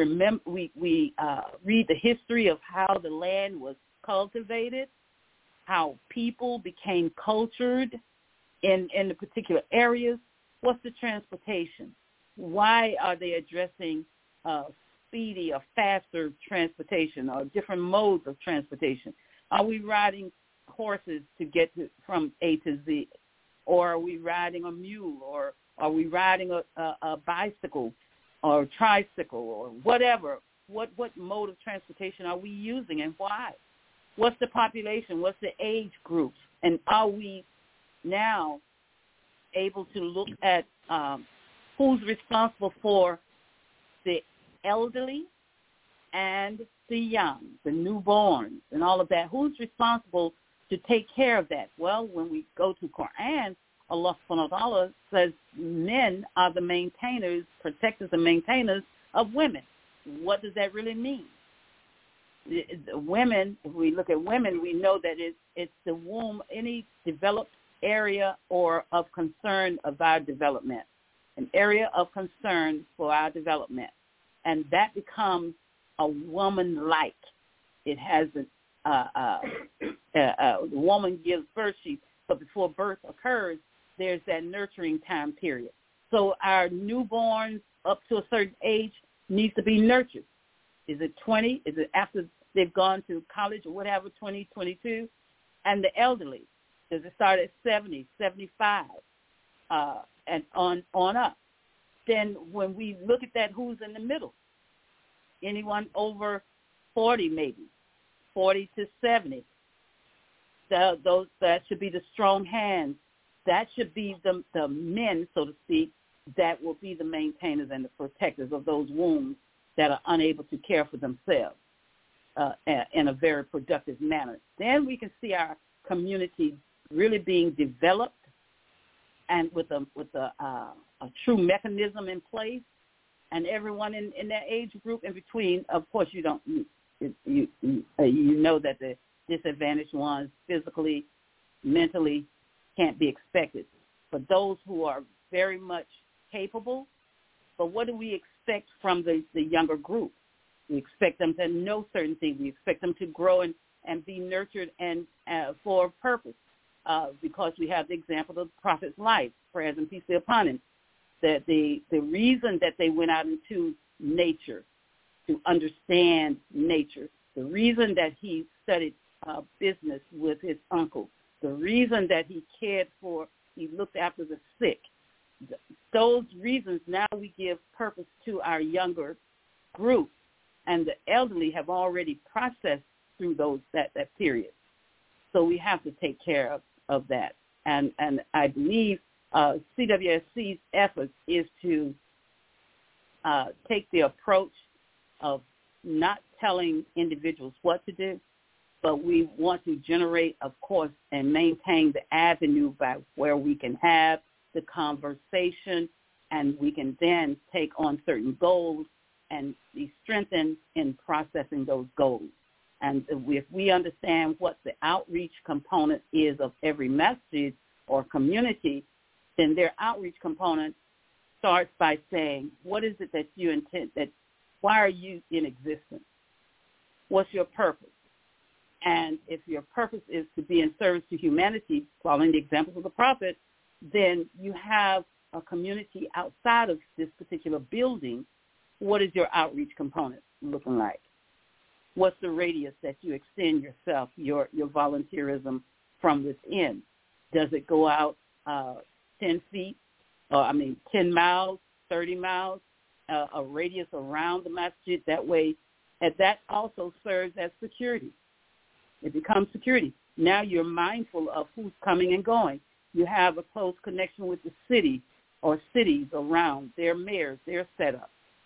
read the history of how the land was cultivated, how people became cultured in the particular areas, what's the transportation? Why are they addressing speedy or faster transportation, or different modes of transportation? Are we riding horses to get from A to Z? Or are we riding a mule? Or are we riding a bicycle or tricycle or whatever? What mode of transportation are we using, and why? What's the population? What's the age groups? And are we now able to look at who's responsible for the elderly and the young, the newborns, and all of that? Who's responsible to take care of that? Well, when we go to Quran, Allah subhanahu wa ta'ala says men are the maintainers, protectors and maintainers of women. What does that really mean? Women, if we look at women, we know that it's the womb, any developed area or of concern of our development, an area of concern for our development. And that becomes a woman-like. It has the woman gives birth, but before birth occurs, there's that nurturing time period. So our newborns up to a certain age needs to be nurtured. Is it 20? Is it after they've gone to college or whatever, 20, 22? And the elderly, does it start at 70, 75, and on up? Then when we look at that, who's in the middle? Anyone over 40 maybe, 40 to 70. That should be the strong hands. That should be the men, so to speak, that will be the maintainers and the protectors of those wombs that are unable to care for themselves in a very productive manner. Then we can see our community really being developed and with a true mechanism in place, and everyone in that age group in between. Of course, you know that the disadvantaged ones physically, mentally can't be expected. But those who are very much capable, but what do we expect from the younger group? We expect them to know certain things. We expect them to grow and be nurtured and for a purpose, because we have the example of the prophet's life, prayers and peace be upon him. That the reason that they went out into nature to understand nature, the reason that he studied business with his uncle, the reason that he looked after the sick, those reasons now we give purpose to our younger group, and the elderly have already processed through that period. So we have to take care of that. And I believe CWSC's efforts is to take the approach of not telling individuals what to do, but we want to generate, of course, and maintain the avenue by where we can have the conversation, and we can then take on certain goals and be strengthened in processing those goals. And if we understand what the outreach component is of every masjid or community, then their outreach component starts by saying, what is it that you intend, why are you in existence? What's your purpose? And if your purpose is to be in service to humanity, following the examples of the prophet, then you have a community outside of this particular building. What is your outreach component looking like? What's the radius that you extend yourself, your volunteerism from within? Does it go out 10 feet, 10 miles, 30 miles, a radius around the masjid? That way, and that also serves as security. It becomes security. Now you're mindful of who's coming and going. You have a close connection with the city or cities around, their mayors, their setup.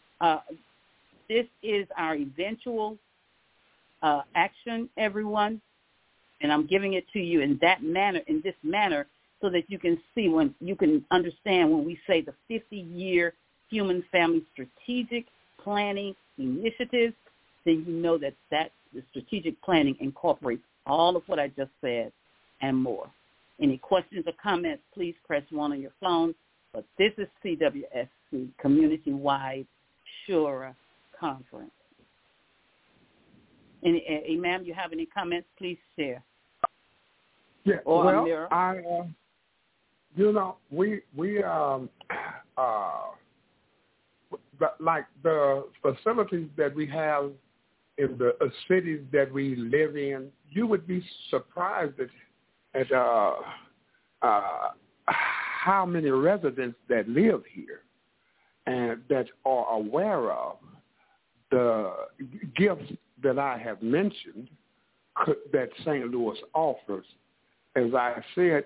This is our eventual action, everyone, and I'm giving it to you in this manner, so that you can see, when you can understand when we say the 50-year human family strategic planning initiative, then you know that the strategic planning incorporates all of what I just said and more. Any questions or comments, please press 1 on your phone. But this is CWSC, Community-Wide Shura Conference. Imam, you have any comments? Please share. Yeah, like the facilities that we have in the cities that we live in, you would be surprised at how many residents that live here and that are aware of the gifts that I have mentioned that St. Louis offers. As I said,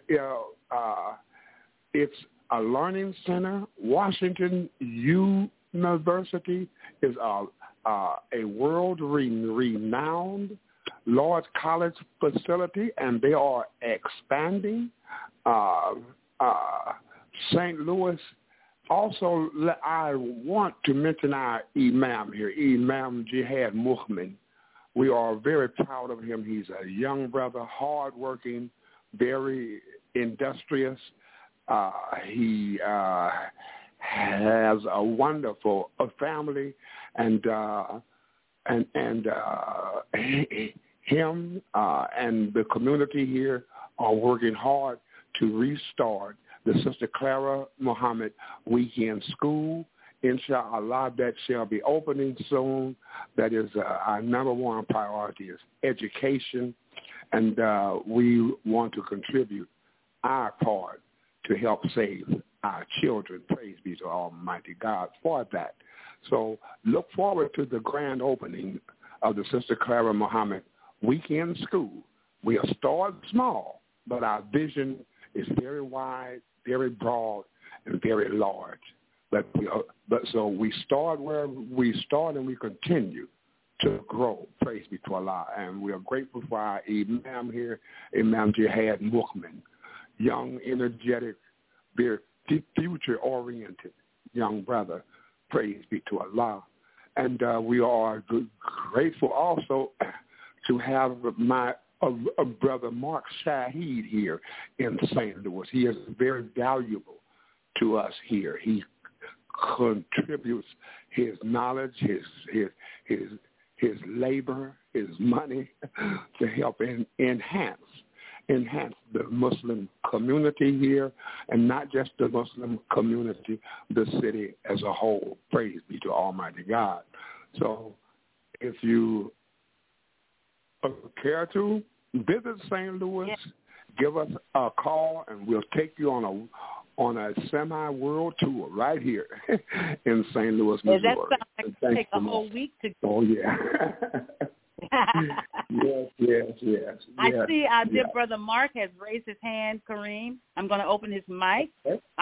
it's a learning center. Washington University is a world-renowned large college facility, and they are expanding. St. Louis, also, I want to mention our Imam here, Imam Jihad Muhammad. We are very proud of him. He's a young brother, hardworking, very industrious. He has a wonderful family, and and him and the community here are working hard to restart the Sister Clara Muhammad Weekend School. Inshallah, that shall be opening soon. That is our number one priority is education, and we want to contribute our part to help save our children. Praise be to Almighty God for that. So look forward to the grand opening of the Sister Clara Muhammad Weekend School. We'll start small, but our vision is very wide, very broad, and very large. But so we start where we start, and we continue to grow. Praise be to Allah. And we are grateful for our Imam here, Imam Jihad Muhammad, young, energetic, very future-oriented young brother. Praise be to Allah. And we are grateful also to have my brother Mark Shaheed here in St. Louis. He is very valuable to us here. He contributes his knowledge, his labor, his money to help enhance the Muslim community here, and not just the Muslim community, the city as a whole. Praise be to Almighty God. So if you care to visit St. Louis, give us a call, and we'll take you on a semi-world tour right here in St. Louis, Missouri. That sounds like take a whole week to. Oh yeah. Yes. I see our dear brother Mark has raised his hand. Kareem, I'm going to open his mic.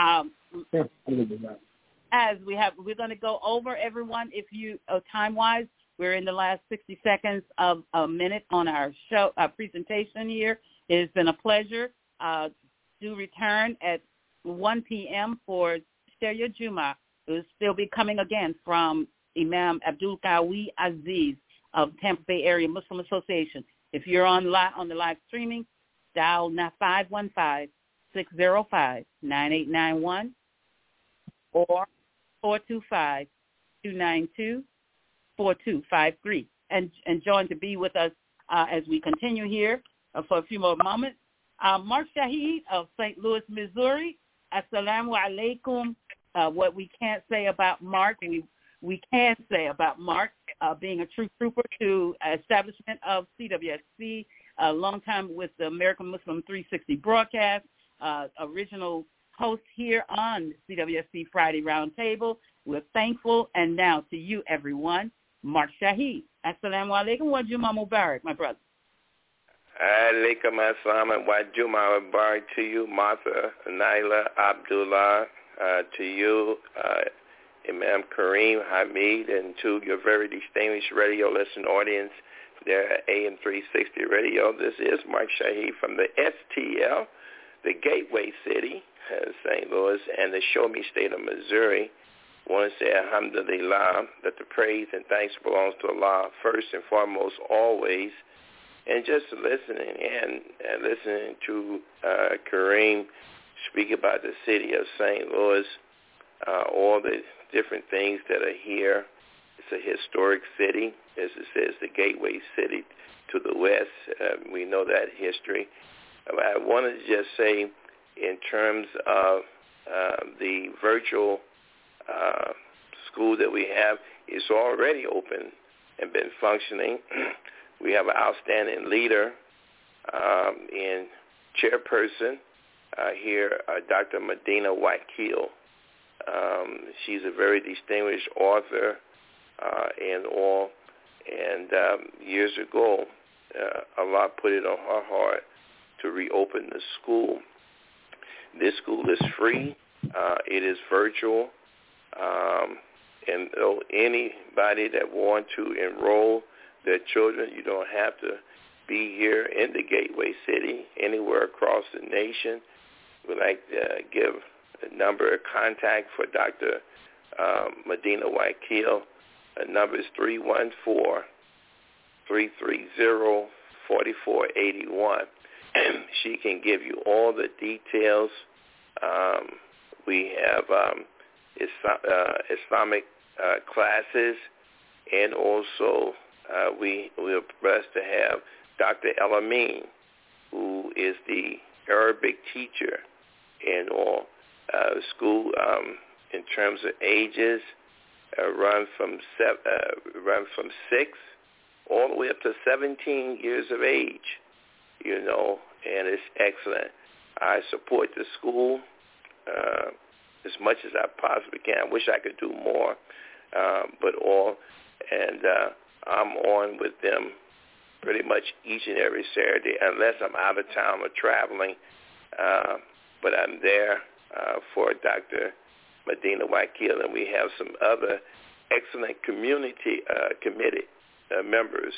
As we're going to go over everyone. If you time-wise, we're in the last 60 seconds of a minute on our show, our presentation here. It has been a pleasure. Do return at 1 p.m. for Stereo Juma. It will still be coming again from Imam Abdul Qawi Aziz of Tampa Bay Area Muslim Association. If you're on the live streaming, dial 515-605-9891 or 425-292-4253. And join to be with us as we continue here for a few more moments. Mark Shaheed of St. Louis, Missouri. Assalamu alaikum. What we can't say about Mark, we can say about Mark being a true trooper to establishment of CWSC, a long time with the American Muslim 360 broadcast, original host here on CWSC Friday Roundtable. We're thankful. And now to you, everyone, Mark Shaheed. Assalamu alaikum wa Juma Mubarak, my brother. Alaikum assalam wa Juma Mubarak to you, Martha, Naila, Abdullah, to you, Imam Kareem, Hamid, and to your very distinguished radio listening audience there at AM 360 Radio. This is Mark Shaheed from the STL, the Gateway City, St. Louis, and the Show Me State of Missouri. I want to say alhamdulillah, that the praise and thanks belongs to Allah first and foremost always. And just listening to Kareem speak about the city of St. Louis, all the different things that are here. It's a historic city. As it says, the gateway city to the west. We know that history. I wanted to just say in terms of the virtual school that we have, it's already open and been functioning. We have an outstanding leader and chairperson here, Dr. Medina Wakil. She's a very distinguished author and all. And years ago, Allah put it on her heart to reopen the school. This school is free. It is virtual. And anybody that wants to enroll their children, you don't have to be here in the Gateway City, anywhere across the nation. We'd like to give a number of contact for Dr. Medina Wakil. The number is 314-330-4481. She can give you all the details. We have Islamic classes and also we are blessed to have Dr. El-Amin, who is the Arabic teacher in all school in terms of ages, run from 6 all the way up to 17 years of age, and it's excellent. I support the school as much as I possibly can. I wish I could do more, I'm on with them pretty much each and every Saturday, unless I'm out of town or traveling. But I'm there for Dr. Medina Wakil, and we have some other excellent community committee members.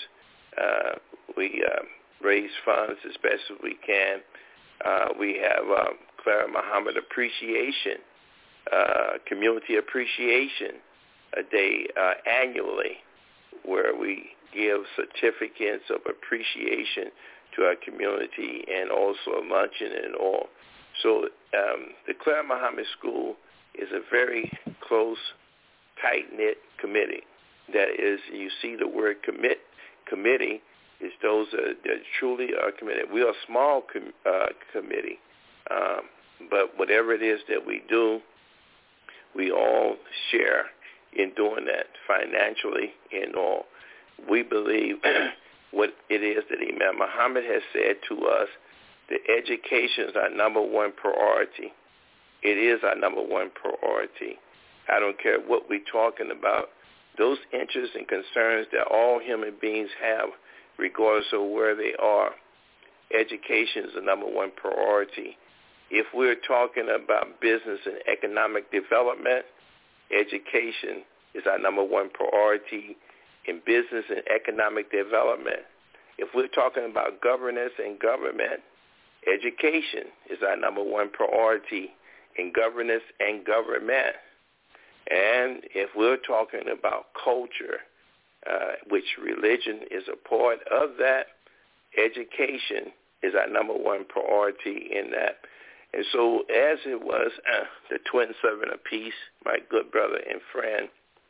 We raise funds as best as we can. We have Clara Muhammad Appreciation, Community Appreciation Day annually, where we give certificates of appreciation to our community and also a luncheon and all. So the Clara Muhammad School is a very close, tight-knit committee. That is, you see the word committee, is those that truly are committed. We are a small committee, but whatever it is that we do, we all share in doing that financially and all. We believe what it is that Imam Muhammad has said to us, that education is our number one priority. It is our number one priority. I don't care what we're talking about. Those interests and concerns that all human beings have, regardless of where they are, education is the number one priority. If we're talking about business and economic development, education is our number one priority in business and economic development. If we're talking about governance and government, education is our number one priority in governance and government. And if we're talking about culture, which religion is a part of that, education is our number one priority in that. And so as it was the twin servant of peace, my good brother and friend,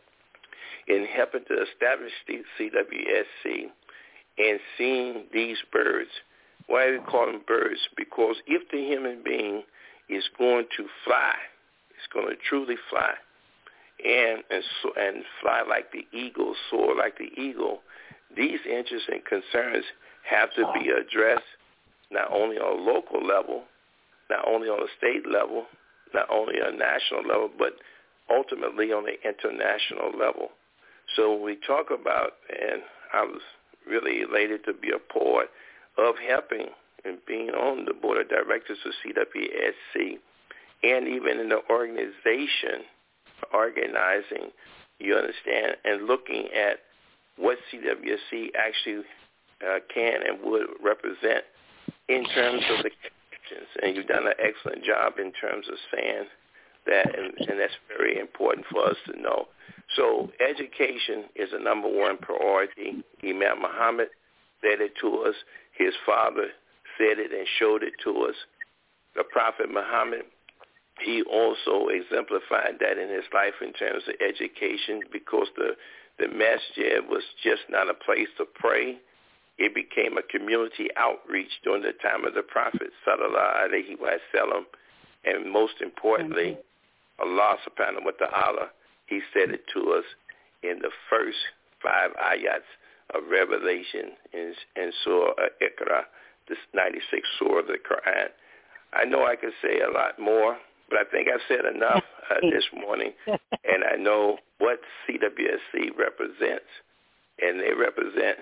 in helping to establish the CWSC and seeing these birds, why do we call them birds? Because if the human being is going to fly, it's going to truly fly, and fly like the eagle, soar like the eagle, these interests and concerns have to be addressed not only on a local level, not only on a state level, not only on a national level, but ultimately on the international level. So when we talk about, and I was really elated to be a part of helping and being on the board of directors of CWSC, and even in the organization, organizing, you understand, and looking at what CWSC actually can and would represent in terms of the connections. And you've done an excellent job in terms of saying that, and that's very important for us to know. So education is a number one priority. Imam Muhammad said it to us. His father said it and showed it to us. The Prophet Muhammad, he also exemplified that in his life in terms of education, because the masjid was just not a place to pray. It became a community outreach during the time of the Prophet, sallallahu alaihi wasallam. And most importantly, Allah subhanahu wa ta'ala, he said it to us in the first 5 ayats of Revelation in Surah Iqra, this 96th surah of the Quran. I know I could say a lot more, but I think I've said enough this morning, and I know what CWSC represents, and they represent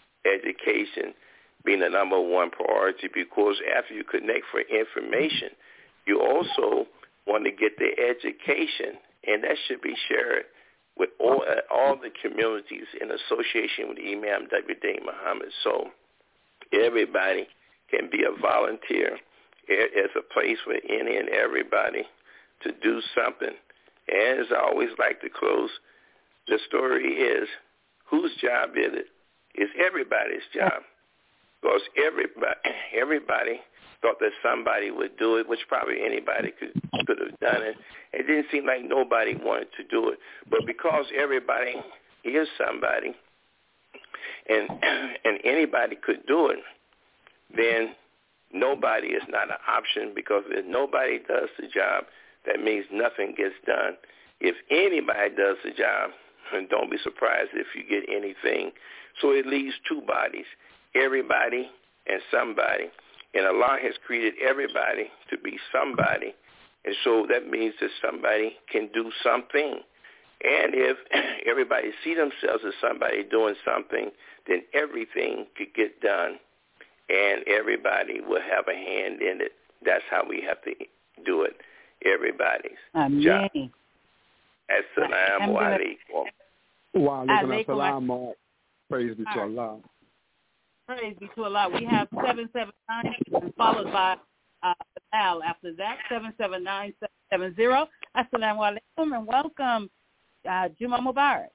education being the number one priority, because after you connect for information, you also want to get the education, and that should be shared with all the communities in association with Imam W.D. Muhammad. So everybody can be a volunteer. It's a place for any and everybody to do something. And as I always like to close, the story is, whose job is it? It's everybody's job. Because everybody thought that somebody would do it, which probably anybody could have done it. It didn't seem like nobody wanted to do it. But because everybody is somebody, and anybody could do it, then nobody is not an option, because if nobody does the job, that means nothing gets done. If anybody does the job, don't be surprised if you get anything. So it leaves two bodies, everybody and somebody. And Allah has created everybody to be somebody. And so that means that somebody can do something. And if everybody see themselves as somebody doing something, then everything could get done, and everybody will have a hand in it. That's how we have to do it. Everybody's job. Assalamu alaikum. Wa alaikum assalam, Mark. Praise be to Allah. Praise be to Allah. We have 779 followed by Al. After that, 779-770. Assalamu alaikum and welcome. Juma Mubarak.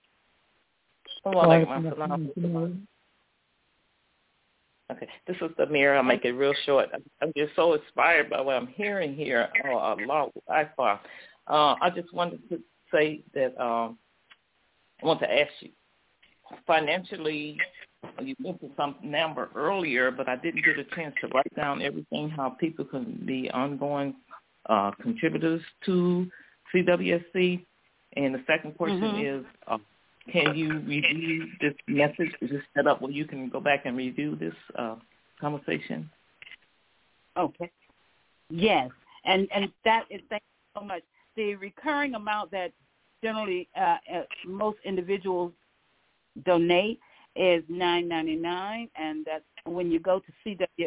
Okay, this is Amir. I'll make it real short. I'm just so inspired by what I'm hearing here. Allah Akbar. I just wanted to say that I want to ask you, financially, you mentioned some number earlier, but I didn't get a chance to write down everything, how people can be ongoing contributors to CWSC. And the second question is, can you review this message? Is this set up where you can go back and review this conversation? Okay. Yes. And that is, thank you so much. The recurring amount that generally most individuals donate is $9.99, and that's when you go to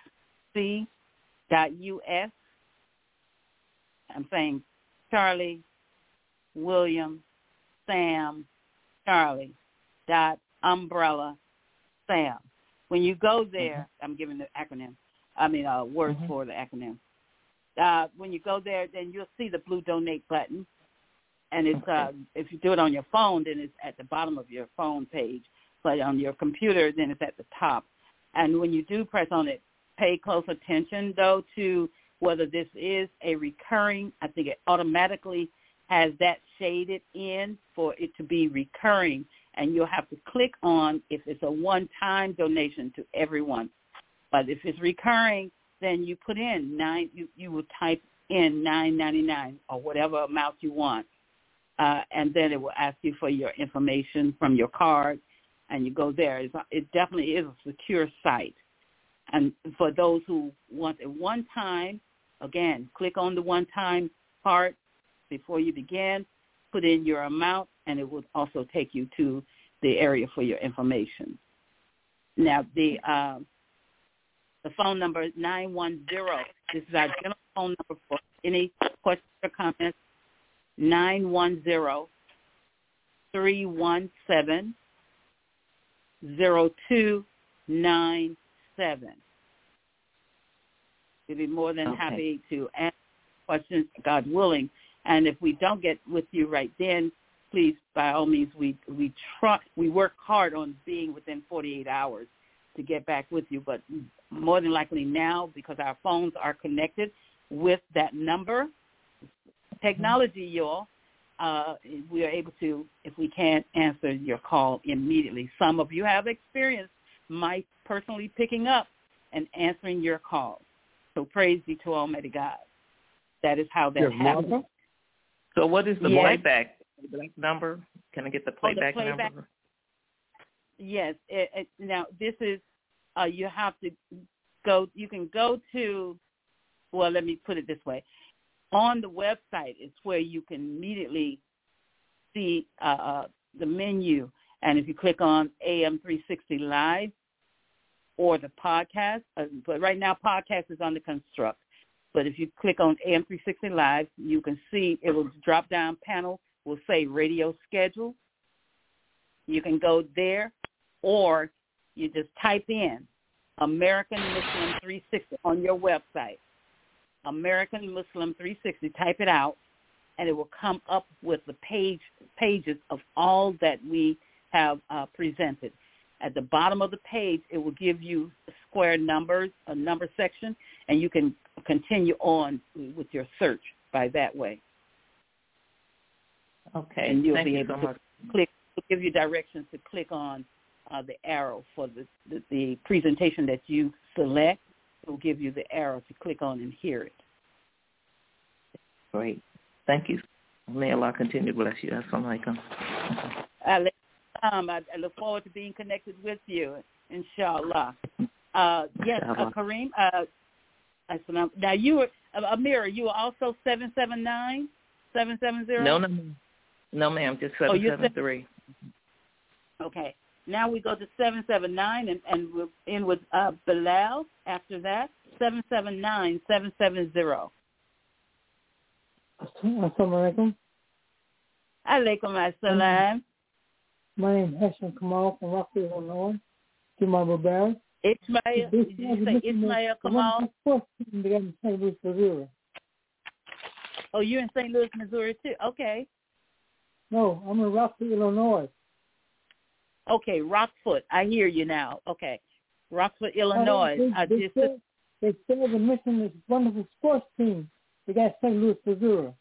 CWSC.us. I'm saying Charlie, William, Sam, Charlie, umbrella, Sam. When you go there, I'm giving the acronym, words for the acronym. When you go there, then you'll see the blue donate button. And it's if you do it on your phone, then it's at the bottom of your phone page. But on your computer, then it's at the top. And when you do press on it, pay close attention, though, to whether this is a recurring. I think it automatically has that shaded in for it to be recurring. And you'll have to click on if it's a one-time donation to everyone. But if it's recurring, then you put in you will type in $9.99 or whatever amount you want. And then it will ask you for your information from your card, and you go there. It definitely is a secure site. And for those who want a one-time, again, click on the one-time part before you begin, put in your amount, and it will also take you to the area for your information. Now, the phone number is 910. This is our general phone number for any questions or comments. 910-317-0297. We'll be more than happy to answer questions, God willing. And if we don't get with you right then, please, by all means, we work hard on being within 48 hours to get back with you. But more than likely now, because our phones are connected with that number, technology, y'all, we are able to, if we can't answer your call immediately. Some of you have experienced my personally picking up and answering your call. So praise be to Almighty God. That is how that happens. Martha? So what is the playback number? Can I get the playback number? Yes. Now, this is, you have to go, you can go to, well, let me put it this way. On the website, it's where you can immediately see the menu. And if you click on AM360 Live or the podcast, but right now podcast is on the Construct. But if you click on AM360 Live, you can see it will drop-down panel will say radio schedule. You can go there, or you just type in American Muslim 360 on your website. American Muslim 360, type it out, and it will come up with the pages of all that we have presented. At the bottom of the page, it will give you square numbers, a number section, and you can continue on with your search by that way. Okay, and you'll thank be you able so to much. click. It'll give you directions to click on the arrow for the presentation that you select. It will give you the arrow to click on and hear it. Great. Thank you. May Allah continue to bless you. Assalamu alaikum. I look forward to being connected with you, inshallah. Yes, Kareem. Now you were Amira. You were also 779, 770. No, ma'am. Just 773. Okay. Now we go to 779, and we're in with Bilal. After that, 779, 770. Assalamu alaikum. Alaikum assalam. My name is Hashim Kamal from Rockford, Illinois. Jamal Babel. Ismail. Did you say Ismail Kamal? In St. Louis, Missouri. Oh, you're in St. Louis, Missouri too. Okay. No, I'm in Rockford, Illinois. Okay, Rockford. I hear you now. Okay, Rockford, Illinois. They said the mission is wonderful sports team. They got St. Louis, Missouri.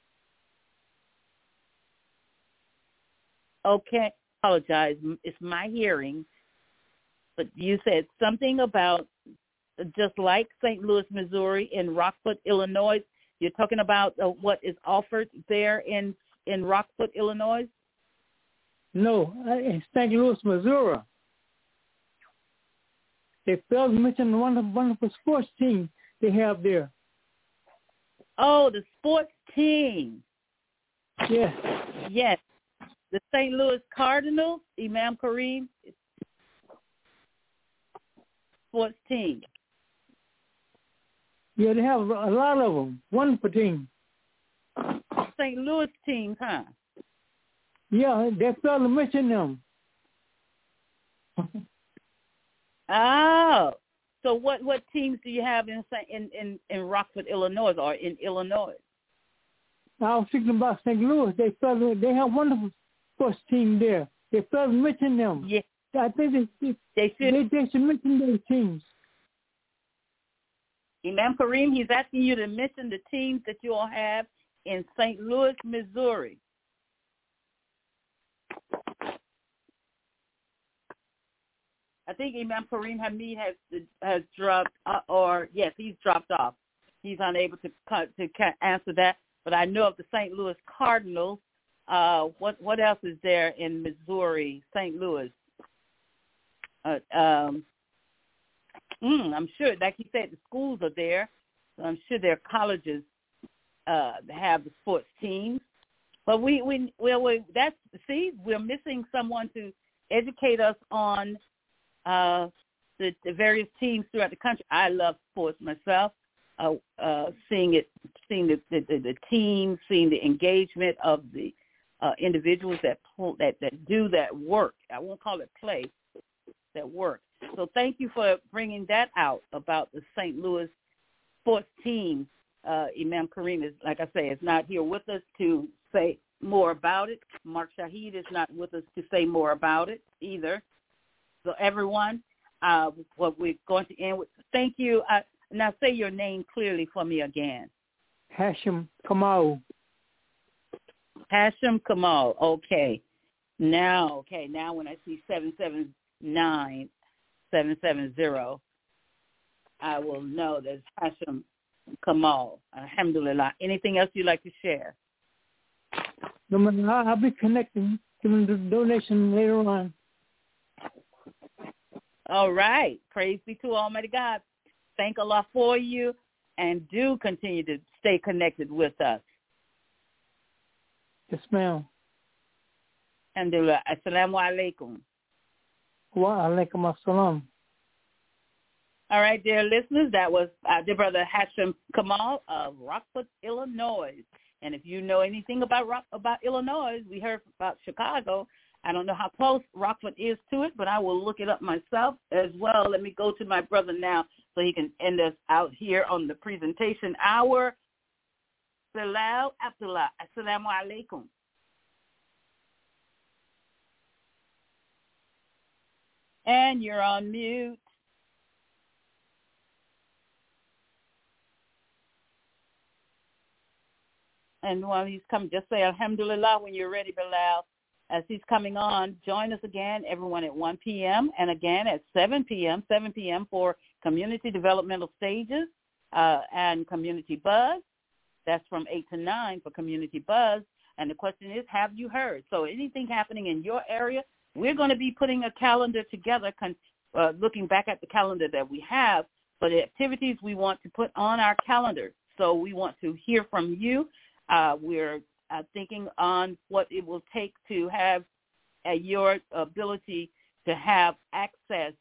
Okay, apologize. It's my hearing. But you said something about just like St. Louis, Missouri, in Rockford, Illinois. You're talking about what is offered there in Rockford, Illinois? No, in St. Louis, Missouri. They failed to mention the wonderful sports team they have there. Oh, the sports team. Yes. Yes. The St. Louis Cardinals, Imam Kareem, sports team. Yeah, they have a lot of them. Wonderful team. St. Louis teams, huh? Yeah, they failed to mention them. Oh, so what teams do you have in Rockford, Illinois, or in Illinois? I was thinking about St. Louis. They have wonderful sports team there. They failed to mention them. Yeah, I think they should mention those teams. Imam Kareem, he's asking you to mention the teams that you all have in St. Louis, Missouri. I think Imam Kareem Hamid has dropped, he's dropped off. He's unable to answer that. But I know of the St. Louis Cardinals. What else is there in Missouri, St. Louis? I'm sure, like you said, the schools are there. So I'm sure their colleges have the sports teams. But we're missing someone to educate us on the various teams throughout the country. I love sports myself. Seeing the teams, seeing the engagement of the individuals that do that work. I won't call it play, that work. So thank you for bringing that out about the St. Louis sports team. Imam Kareem is, like I say, is not here with us to say more about it. Mark Shahid is not with us to say more about it either. So everyone, what we're going to end with, thank you. Now say your name clearly for me again. Hashim Kamal. Hashim Kamal. Okay. Now when I see 779, 770, I will know that it's Hashim Kamal. Alhamdulillah. Anything else you'd like to share? No, I'll be connecting, giving the donation later on. All right. Praise be to Almighty God. Thank Allah for you, and do continue to stay connected with us. Yes, ma'am. Alhamdulillah. Assalamu alaikum. Wa alaikum assalam. All right, dear listeners, that was dear brother Hashim Kamal of Rockford, Illinois. And if you know anything about Illinois, we heard about Chicago. I don't know how close Rockford is to it, but I will look it up myself as well. Let me go to my brother now so he can end us out here on the presentation hour. Bilal Abdullah, assalamu alaikum. And you're on mute. And while he's coming, just say alhamdulillah when you're ready, Bilal. as he's coming on, join us again, everyone, at 1 p.m. and again at 7 p.m. for Community Developmental Stages and Community Buzz. That's from 8 to 9 for Community Buzz. And the question is, have you heard? So anything happening in your area, we're going to be putting a calendar together, looking back at the calendar that we have for the activities we want to put on our calendar. So we want to hear from you. We're thinking on what it will take to have your ability to have access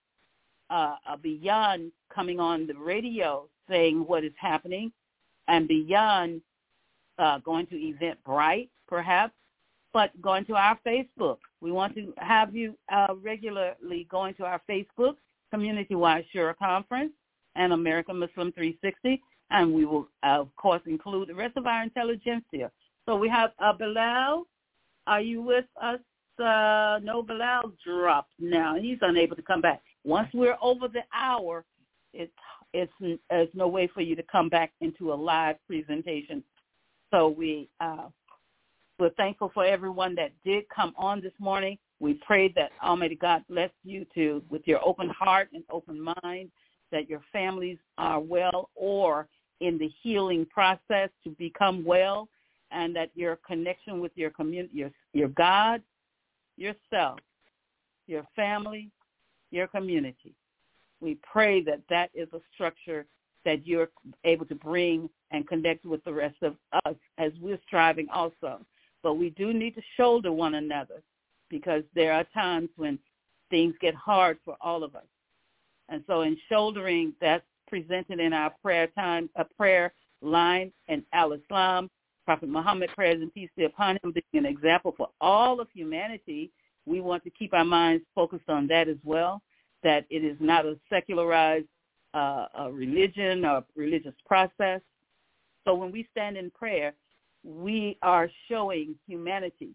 beyond coming on the radio saying what is happening and beyond going to Eventbrite, perhaps, but going to our Facebook. We want to have you regularly going to our Facebook, Community-Wide Shura Conference and American Muslim 360, and we will, of course, include the rest of our intelligentsia. So we have Bilal. Are you with us? No, Bilal dropped now. He's unable to come back. Once we're over the hour, there's no way for you to come back into a live presentation. So we're thankful for everyone that did come on this morning. We pray that Almighty God bless you with your open heart and open mind, that your families are well or in the healing process to become well, and that your connection with your community, your God, yourself, your family, your community. We pray that that is a structure that you're able to bring and connect with the rest of us as we're striving also. But we do need to shoulder one another, because there are times when things get hard for all of us. And so in shouldering, that's presented in our prayer time, a prayer line, and Al-Islam, Prophet Muhammad, prayers and peace be upon him, being an example for all of humanity. We want to keep our minds focused on that as well, that it is not a secularized religion or religious process. So when we stand in prayer, we are showing humanity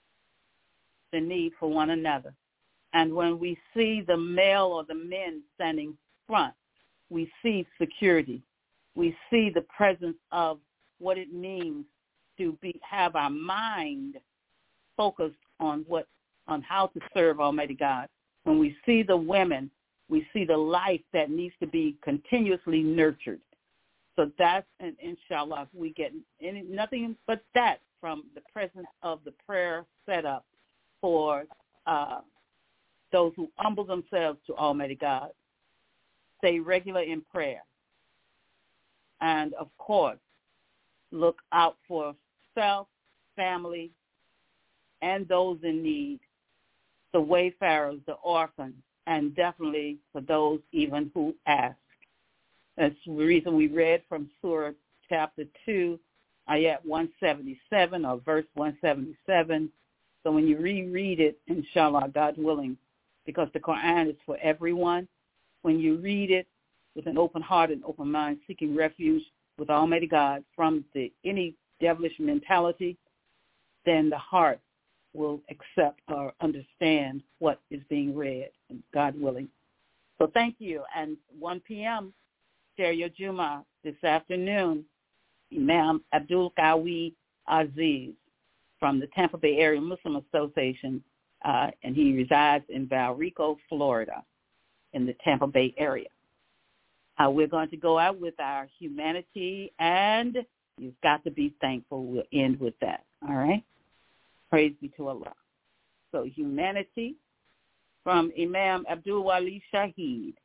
the need for one another. And when we see the male or the men standing front, we see security. We see the presence of what it means to have our mind focused on how to serve Almighty God. When we see the women, we see the life that needs to be continuously nurtured. So that's, and inshallah, we get nothing but that from the presence of the prayer setup for those who humble themselves to Almighty God. Stay regular in prayer. And, of course, look out for self, family, and those in need, the wayfarers, the orphans, and definitely for those even who ask. That's the reason we read from Surah chapter 2, ayat 177 or verse 177. So when you reread it, inshallah, God willing, because the Quran is for everyone, when you read it with an open heart and open mind, seeking refuge with Almighty God from any devilish mentality, then the heart will accept or understand what is being read, God willing. So thank you. And 1 p.m., share your Jummah this afternoon, Imam Abdul Qawi Aziz from the Tampa Bay Area Muslim Association, and he resides in Valrico, Florida, in the Tampa Bay area. We're going to go out with our humanity, and you've got to be thankful. We'll end with that, all right? Praise be to Allah. So humanity from Imam Abdul Wali Shaheed.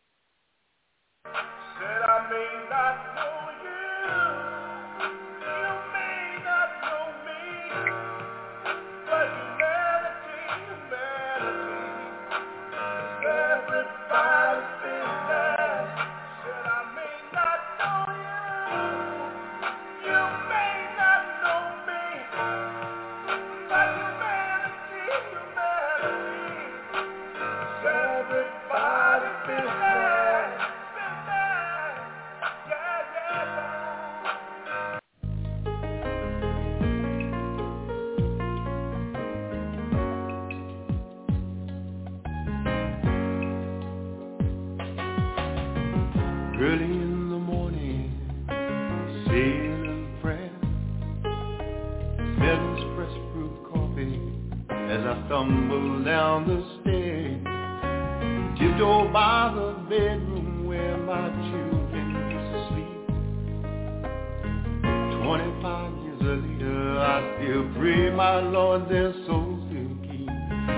Said I may not know you, you may not know me, but humanity, everybody's business. Said I may not know you, you may not know me, but humanity, everybody's business. Early in the morning, saying a prayer, Meadows fresh brewed coffee as I stumble down the stairs, tiptoe by the bedroom where my children used to sleep. 25 years later, I still pray, my Lord, their souls will keep.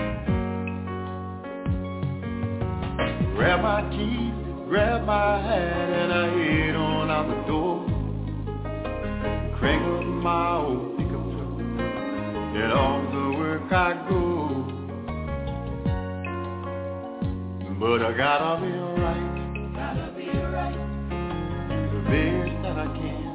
Grab my keys, grab my hat, and I head on out the door. Crank up my old pickup truck, and on the work I go. But I gotta be right, the best that I can.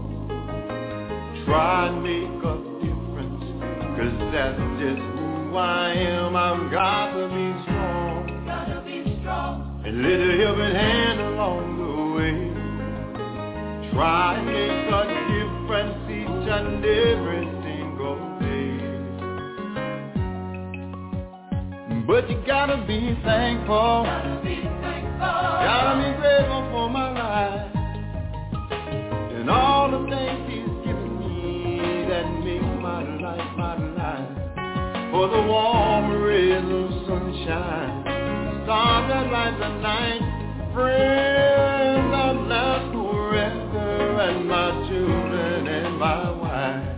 Try and make a difference, 'cause that's just who I am. I've got to be strong, and let a helping hand along the way. Try and make a difference each and every single day. But you gotta be thankful, gotta be grateful for my life, and all the things He's given me that make my life. For the warm rays of sunshine, the stars that light the night, friends that last forever, and my children and my wife.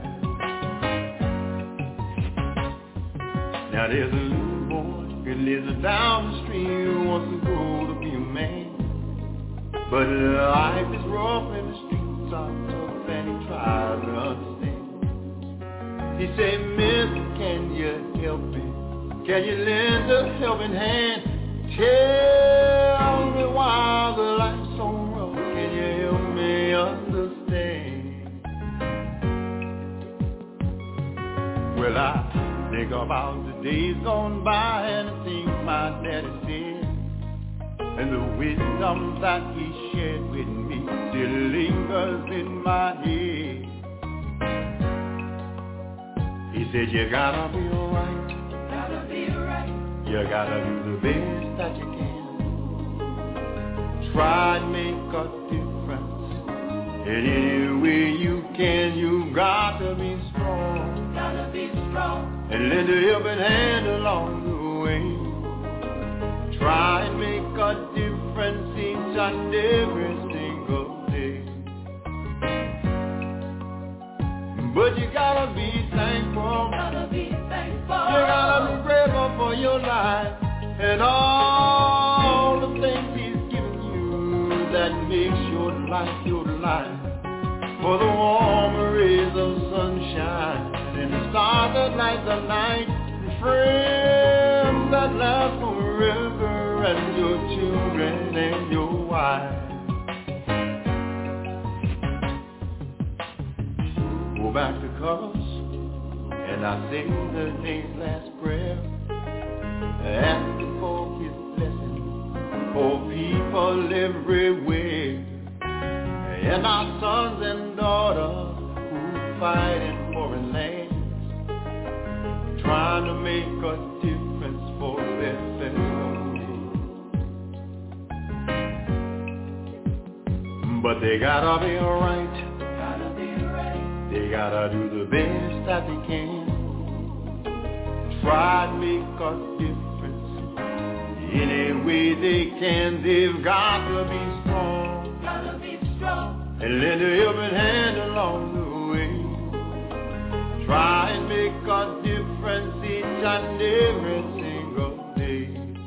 Now there's a little boy who lives down the street who wants to grow to be a man, but life is rough and the streets are tough, and he tries to understand. He said, Mister, can you help me? Can you lend a helping hand? Tell me why the life's so rough. Can you help me understand? Well, I think about the days gone by and the things my daddy said, and the wisdom that he shared with me still lingers in my head. He said, you gotta be alright, you gotta do the best that you can. Try and make a difference in any way you can. You gotta be strong, and lend a helping hand along the way. Try and make a difference each and every single day. But you gotta be thankful, you gotta be grateful for your life, and all the things He's given you that makes your life your life. For the warm rays of sunshine, and the stars that light the night, and friends that last forever, and your children and your wife. Go back to colors, and I sing the day's last prayer, asking for His blessing for people everywhere, and our sons and daughters who fight in foreign lands, trying to make a difference for their fellow men. But they gotta be alright, they gotta do the best that they can. Try to make a difference any way they can. They've got to be strong, and lend a helping hand along the way. Try and make a difference each and every single day.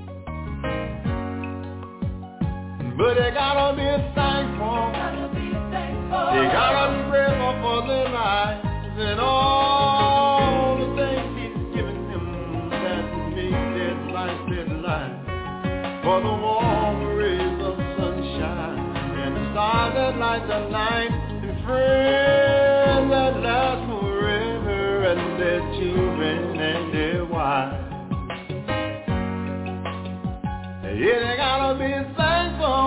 But they gotta be thankful, they gotta be grateful for their lives, and all the things He's given them that make their life. For the warm rays of sunshine, and the stars that light the night, and friends that last forever, and their children and their wives. Yeah, they gotta be thankful.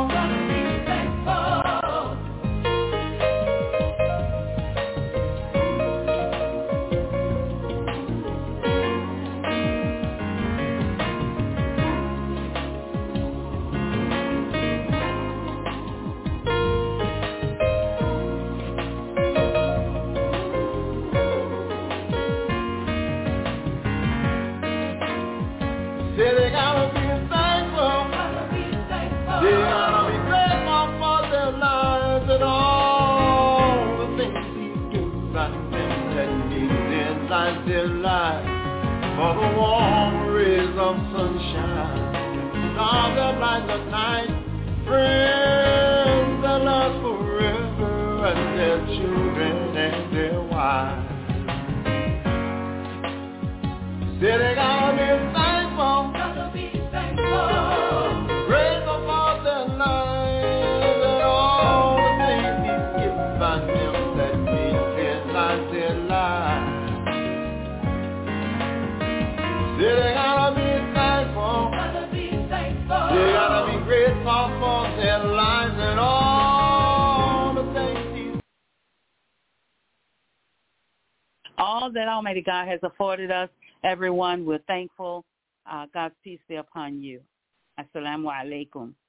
light their life for the warm rays of sunshine. Stars that light the night, friends that last forever, and their children and their wives. Say they gotta be thankful, grateful for their lives and all the things He's given them that made their lives their lives. Say they gotta be thankful, they gotta be grateful for their lives and all the things He's. All that Almighty God has afforded us, everyone, we're thankful. God's peace be upon you. Assalamu alaikum.